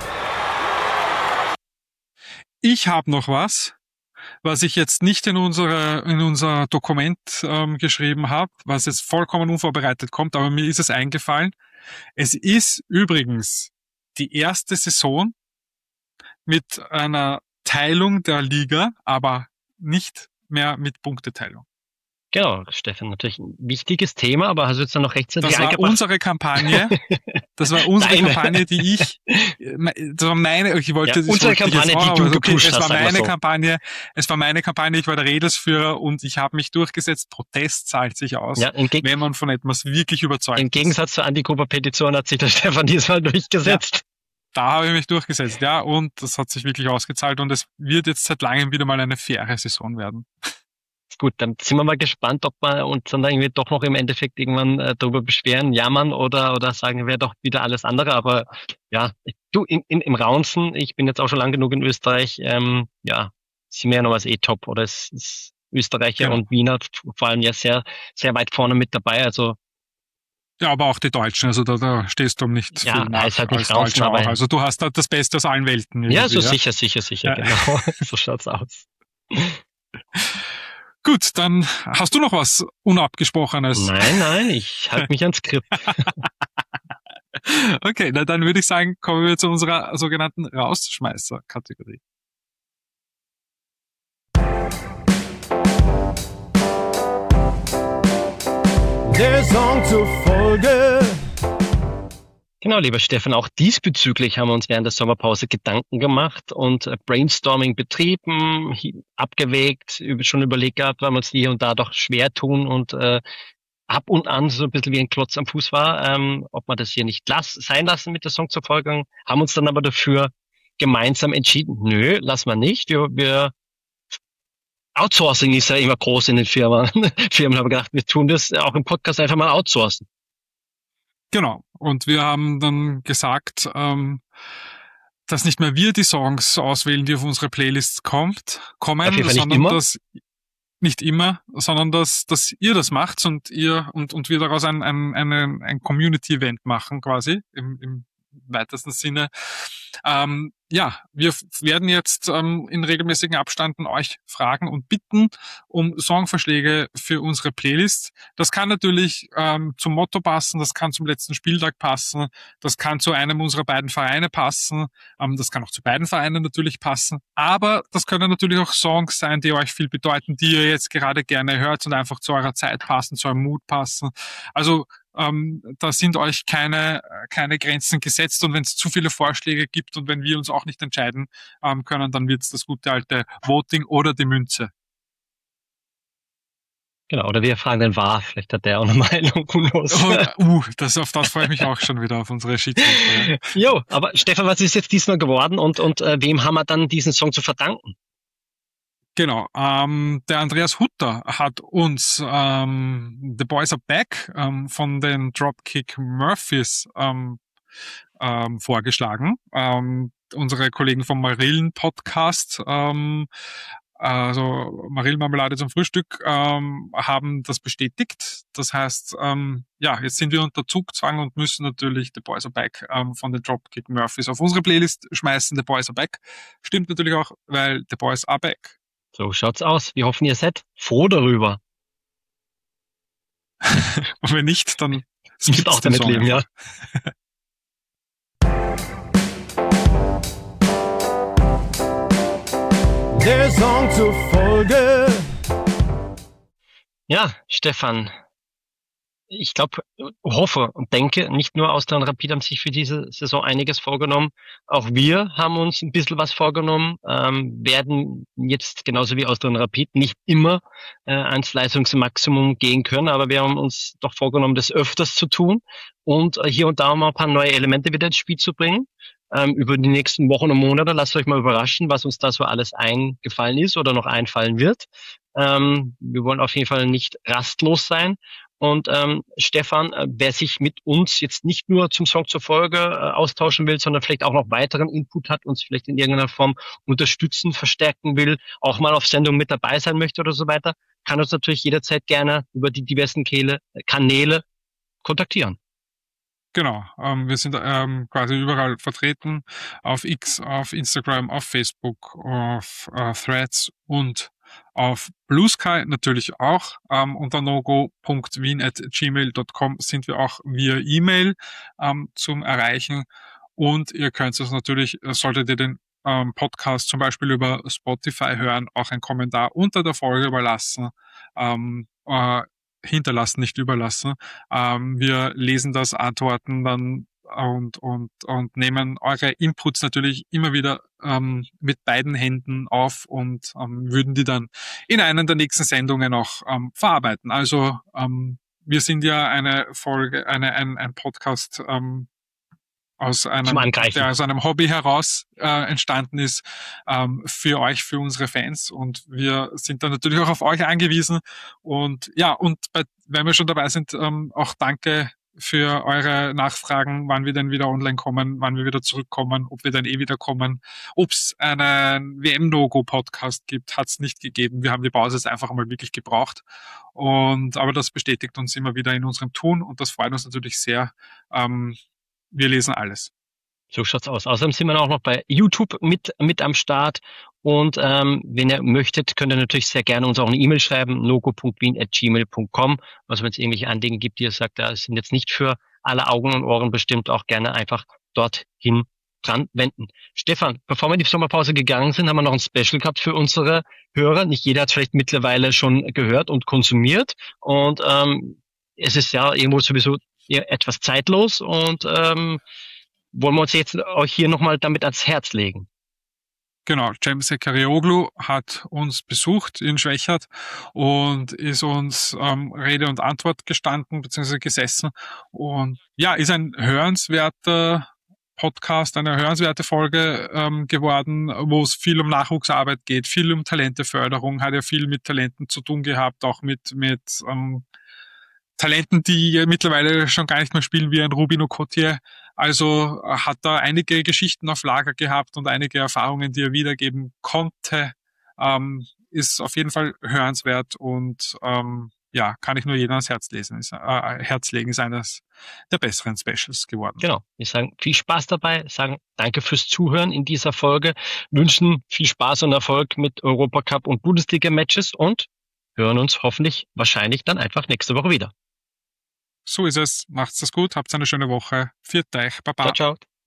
Ich habe noch was, was ich jetzt nicht in unsere, in unser Dokument ähm, geschrieben habe, was jetzt vollkommen unvorbereitet kommt, aber mir ist es eingefallen. Es ist übrigens die erste Saison mit einer Teilung der Liga, aber nicht mehr mit Punkteteilung. Genau, Stefan, natürlich ein wichtiges Thema, aber hast du jetzt dann noch rechtzeitig Das war eingebracht? unsere Kampagne. Das war unsere Deine. Kampagne, die ich, das war meine, ich wollte, Ja, das unsere wollte ich Kampagne, jetzt auch, die du aber okay, gepusht es hast, war sagen wir meine so. Kampagne, es war meine Kampagne, ich war der Redelsführer und ich habe mich durchgesetzt. Protest zahlt sich aus, Ja, entgeg- wenn man von etwas wirklich überzeugt Im ist. Gegensatz zur Anti-Gruppe-Petition hat sich der Stefan diesmal durchgesetzt. Da habe ich mich durchgesetzt, ja, und das hat sich wirklich ausgezahlt und es wird jetzt seit langem wieder mal eine faire Saison werden. Gut, dann sind wir mal gespannt, ob wir uns dann irgendwie doch noch im Endeffekt irgendwann äh, darüber beschweren, jammern oder oder sagen, wäre doch wieder alles andere. Aber ja, du, in, in, im Raunzen, ich bin jetzt auch schon lang genug in Österreich, ähm, ja, sind wir ja noch als E-Top oder es ist Österreicher Genau. und Wiener vor allem ja sehr, sehr weit vorne mit dabei. Also Ja, aber auch die Deutschen, also da, da stehst du um nicht Ja, viel nach ist halt nicht als draußen, Deutscher auch. aber- Also du hast da das Beste aus allen Welten. ja, irgendwie, so sicher, sicher, sicher, Ja. genau. So schaut's aus. Gut, dann hast du noch was Unabgesprochenes? Nein, nein, ich halte mich ans Skript. Okay, na, dann würde ich sagen, kommen wir zu unserer sogenannten Rausschmeißer-Kategorie. Der Song zur Folge. Genau, lieber Stefan, auch diesbezüglich haben wir uns während der Sommerpause Gedanken gemacht und Brainstorming betrieben, abgewägt, schon überlegt gehabt, weil wir uns hier und da doch schwer tun und äh, ab und an so ein bisschen wie ein Klotz am Fuß war, ähm, ob wir das hier nicht lass, sein lassen mit der Song zur Folge, haben uns dann aber dafür gemeinsam entschieden, nö, lassen wir nicht, wir, wir Outsourcing ist ja immer groß in den Firmen. Firmen haben gedacht, wir tun das auch im Podcast einfach mal outsourcen. Genau. Und wir haben dann gesagt, ähm, dass nicht mehr wir die Songs auswählen, die auf unsere Playlists kommt, kommen, sondern dass nicht immer, sondern dass, dass ihr das macht und ihr und und wir daraus ein ein ein, ein Community-Event machen quasi im, im weitesten Sinne. Ähm, ja, wir werden jetzt ähm, in regelmäßigen Abständen euch fragen und bitten um Songvorschläge für unsere Playlist. Das kann natürlich ähm, zum Motto passen, das kann zum letzten Spieltag passen, das kann zu einem unserer beiden Vereine passen, ähm, das kann auch zu beiden Vereinen natürlich passen, aber das können natürlich auch Songs sein, die euch viel bedeuten, die ihr jetzt gerade gerne hört und einfach zu eurer Zeit passen, zu eurem Mut passen. Also Ähm, da sind euch keine keine Grenzen gesetzt und wenn es zu viele Vorschläge gibt und wenn wir uns auch nicht entscheiden ähm, können, dann wird es das gute alte Voting oder die Münze. Genau, oder wir fragen den W A R, vielleicht hat der auch eine Meinung. Oh, uh, das, auf das freue ich mich auch schon wieder, auf unsere Schiedsrichter. Jo, aber Stefan, was ist jetzt diesmal geworden und, und äh, wem haben wir dann diesen Song zu verdanken? Genau, ähm, der Andreas Hutter hat uns ähm, The Boys Are Back ähm, von den Dropkick Murphys ähm, ähm, vorgeschlagen. Ähm, unsere Kollegen vom Marillen Podcast, ähm, also Marillenmarmelade zum Frühstück, ähm, haben das bestätigt. Das heißt, ähm, ja, jetzt sind wir unter Zugzwang und müssen natürlich The Boys Are Back ähm, von den Dropkick Murphys auf unsere Playlist schmeißen. The Boys Are Back stimmt natürlich auch, weil The Boys Are Back. So schaut's aus. Wir hoffen, ihr seid froh darüber. Und wenn nicht, dann müsst auch damit leben, ja. Der Song zur Folge. Ja, Stefan, ich glaube, hoffe und denke, nicht nur Austria und Rapid haben sich für diese Saison einiges vorgenommen. Auch wir haben uns ein bisschen was vorgenommen, ähm, werden jetzt genauso wie Austria und Rapid nicht immer äh, ans Leistungsmaximum gehen können, aber wir haben uns doch vorgenommen, das öfters zu tun und äh, hier und da mal ein paar neue Elemente wieder ins Spiel zu bringen. Ähm, über die nächsten Wochen und Monate, lasst euch mal überraschen, was uns da so alles eingefallen ist oder noch einfallen wird. Ähm, wir wollen auf jeden Fall nicht rastlos sein. Und ähm, Stefan, äh, wer sich mit uns jetzt nicht nur zum Song zur Folge äh, austauschen will, sondern vielleicht auch noch weiteren Input hat, uns vielleicht in irgendeiner Form unterstützen, verstärken will, auch mal auf Sendung mit dabei sein möchte oder so weiter, kann uns natürlich jederzeit gerne über die diversen Kehle, Kanäle kontaktieren. Genau, ähm, wir sind ähm, quasi überall vertreten, auf X, auf Instagram, auf Facebook, auf äh, Threads und auf Blue Sky natürlich auch. Ähm, unter nogo punkt wien at gmail punkt com sind wir auch via E-Mail ähm, zum Erreichen. Und ihr könnt es natürlich, solltet ihr den ähm, Podcast zum Beispiel über Spotify hören, auch einen Kommentar unter der Folge überlassen, ähm, äh, hinterlassen, nicht überlassen. Ähm, wir lesen das, antworten dann und und und nehmen eure Inputs natürlich immer wieder ähm, mit beiden Händen auf und ähm, würden die dann in einer der nächsten Sendungen auch ähm, verarbeiten. Also ähm, wir sind ja eine Folge, eine ein, ein Podcast ähm, aus einem, der aus einem Hobby heraus äh, entstanden ist, ähm, für euch, für unsere Fans. Und wir sind dann natürlich auch auf euch angewiesen. Und ja, und bei, wenn wir schon dabei sind, ähm, auch danke für eure Nachfragen, wann wir denn wieder online kommen, wann wir wieder zurückkommen, ob wir dann eh wieder kommen. Ob es einen W M-Logo-Podcast gibt, hat es nicht gegeben. Wir haben die Pause jetzt einfach mal wirklich gebraucht. Und aber das bestätigt uns immer wieder in unserem Tun und das freut uns natürlich sehr. Ähm, Wir lesen alles. So schaut's aus. Außerdem sind wir auch noch bei YouTube mit mit am Start Und ähm, wenn ihr möchtet, könnt ihr natürlich sehr gerne uns auch eine E-Mail schreiben, logo punkt wien at gmail punkt com. Also wenn es irgendwelche Anliegen gibt, die ihr sagt, da sind jetzt nicht für alle Augen und Ohren bestimmt, auch gerne einfach dorthin dran wenden. Stefan, bevor wir in die Sommerpause gegangen sind, haben wir noch ein Special gehabt für unsere Hörer. Nicht jeder hat es vielleicht mittlerweile schon gehört und konsumiert. Und ähm, es ist ja irgendwo sowieso etwas zeitlos und ähm, wollen wir uns jetzt euch hier nochmal damit ans Herz legen. Genau, Cem Sekarioglu hat uns besucht in Schwächert und ist uns ähm, Rede und Antwort gestanden bzw. gesessen. Und ja, ist ein hörenswerter Podcast, eine hörenswerte Folge ähm, geworden, wo es viel um Nachwuchsarbeit geht, viel um Talenteförderung, hat ja viel mit Talenten zu tun gehabt, auch mit mit ähm, Talenten, die mittlerweile schon gar nicht mehr spielen, wie ein Rubino Cotier. Also hat da einige Geschichten auf Lager gehabt und einige Erfahrungen, die er wiedergeben konnte. Ähm, ist auf jeden Fall hörenswert und ähm, ja, kann ich nur jedem ans Herz lesen, ist, äh, Herz legen, ist eines der besseren Specials geworden. Genau. Wir sagen viel Spaß dabei, sagen danke fürs Zuhören in dieser Folge, wünschen viel Spaß und Erfolg mit Europacup und Bundesliga-Matches und hören uns hoffentlich wahrscheinlich dann einfach nächste Woche wieder. So ist es. Macht's das gut, habt eine schöne Woche. Viert euch, Baba. Ciao, ciao.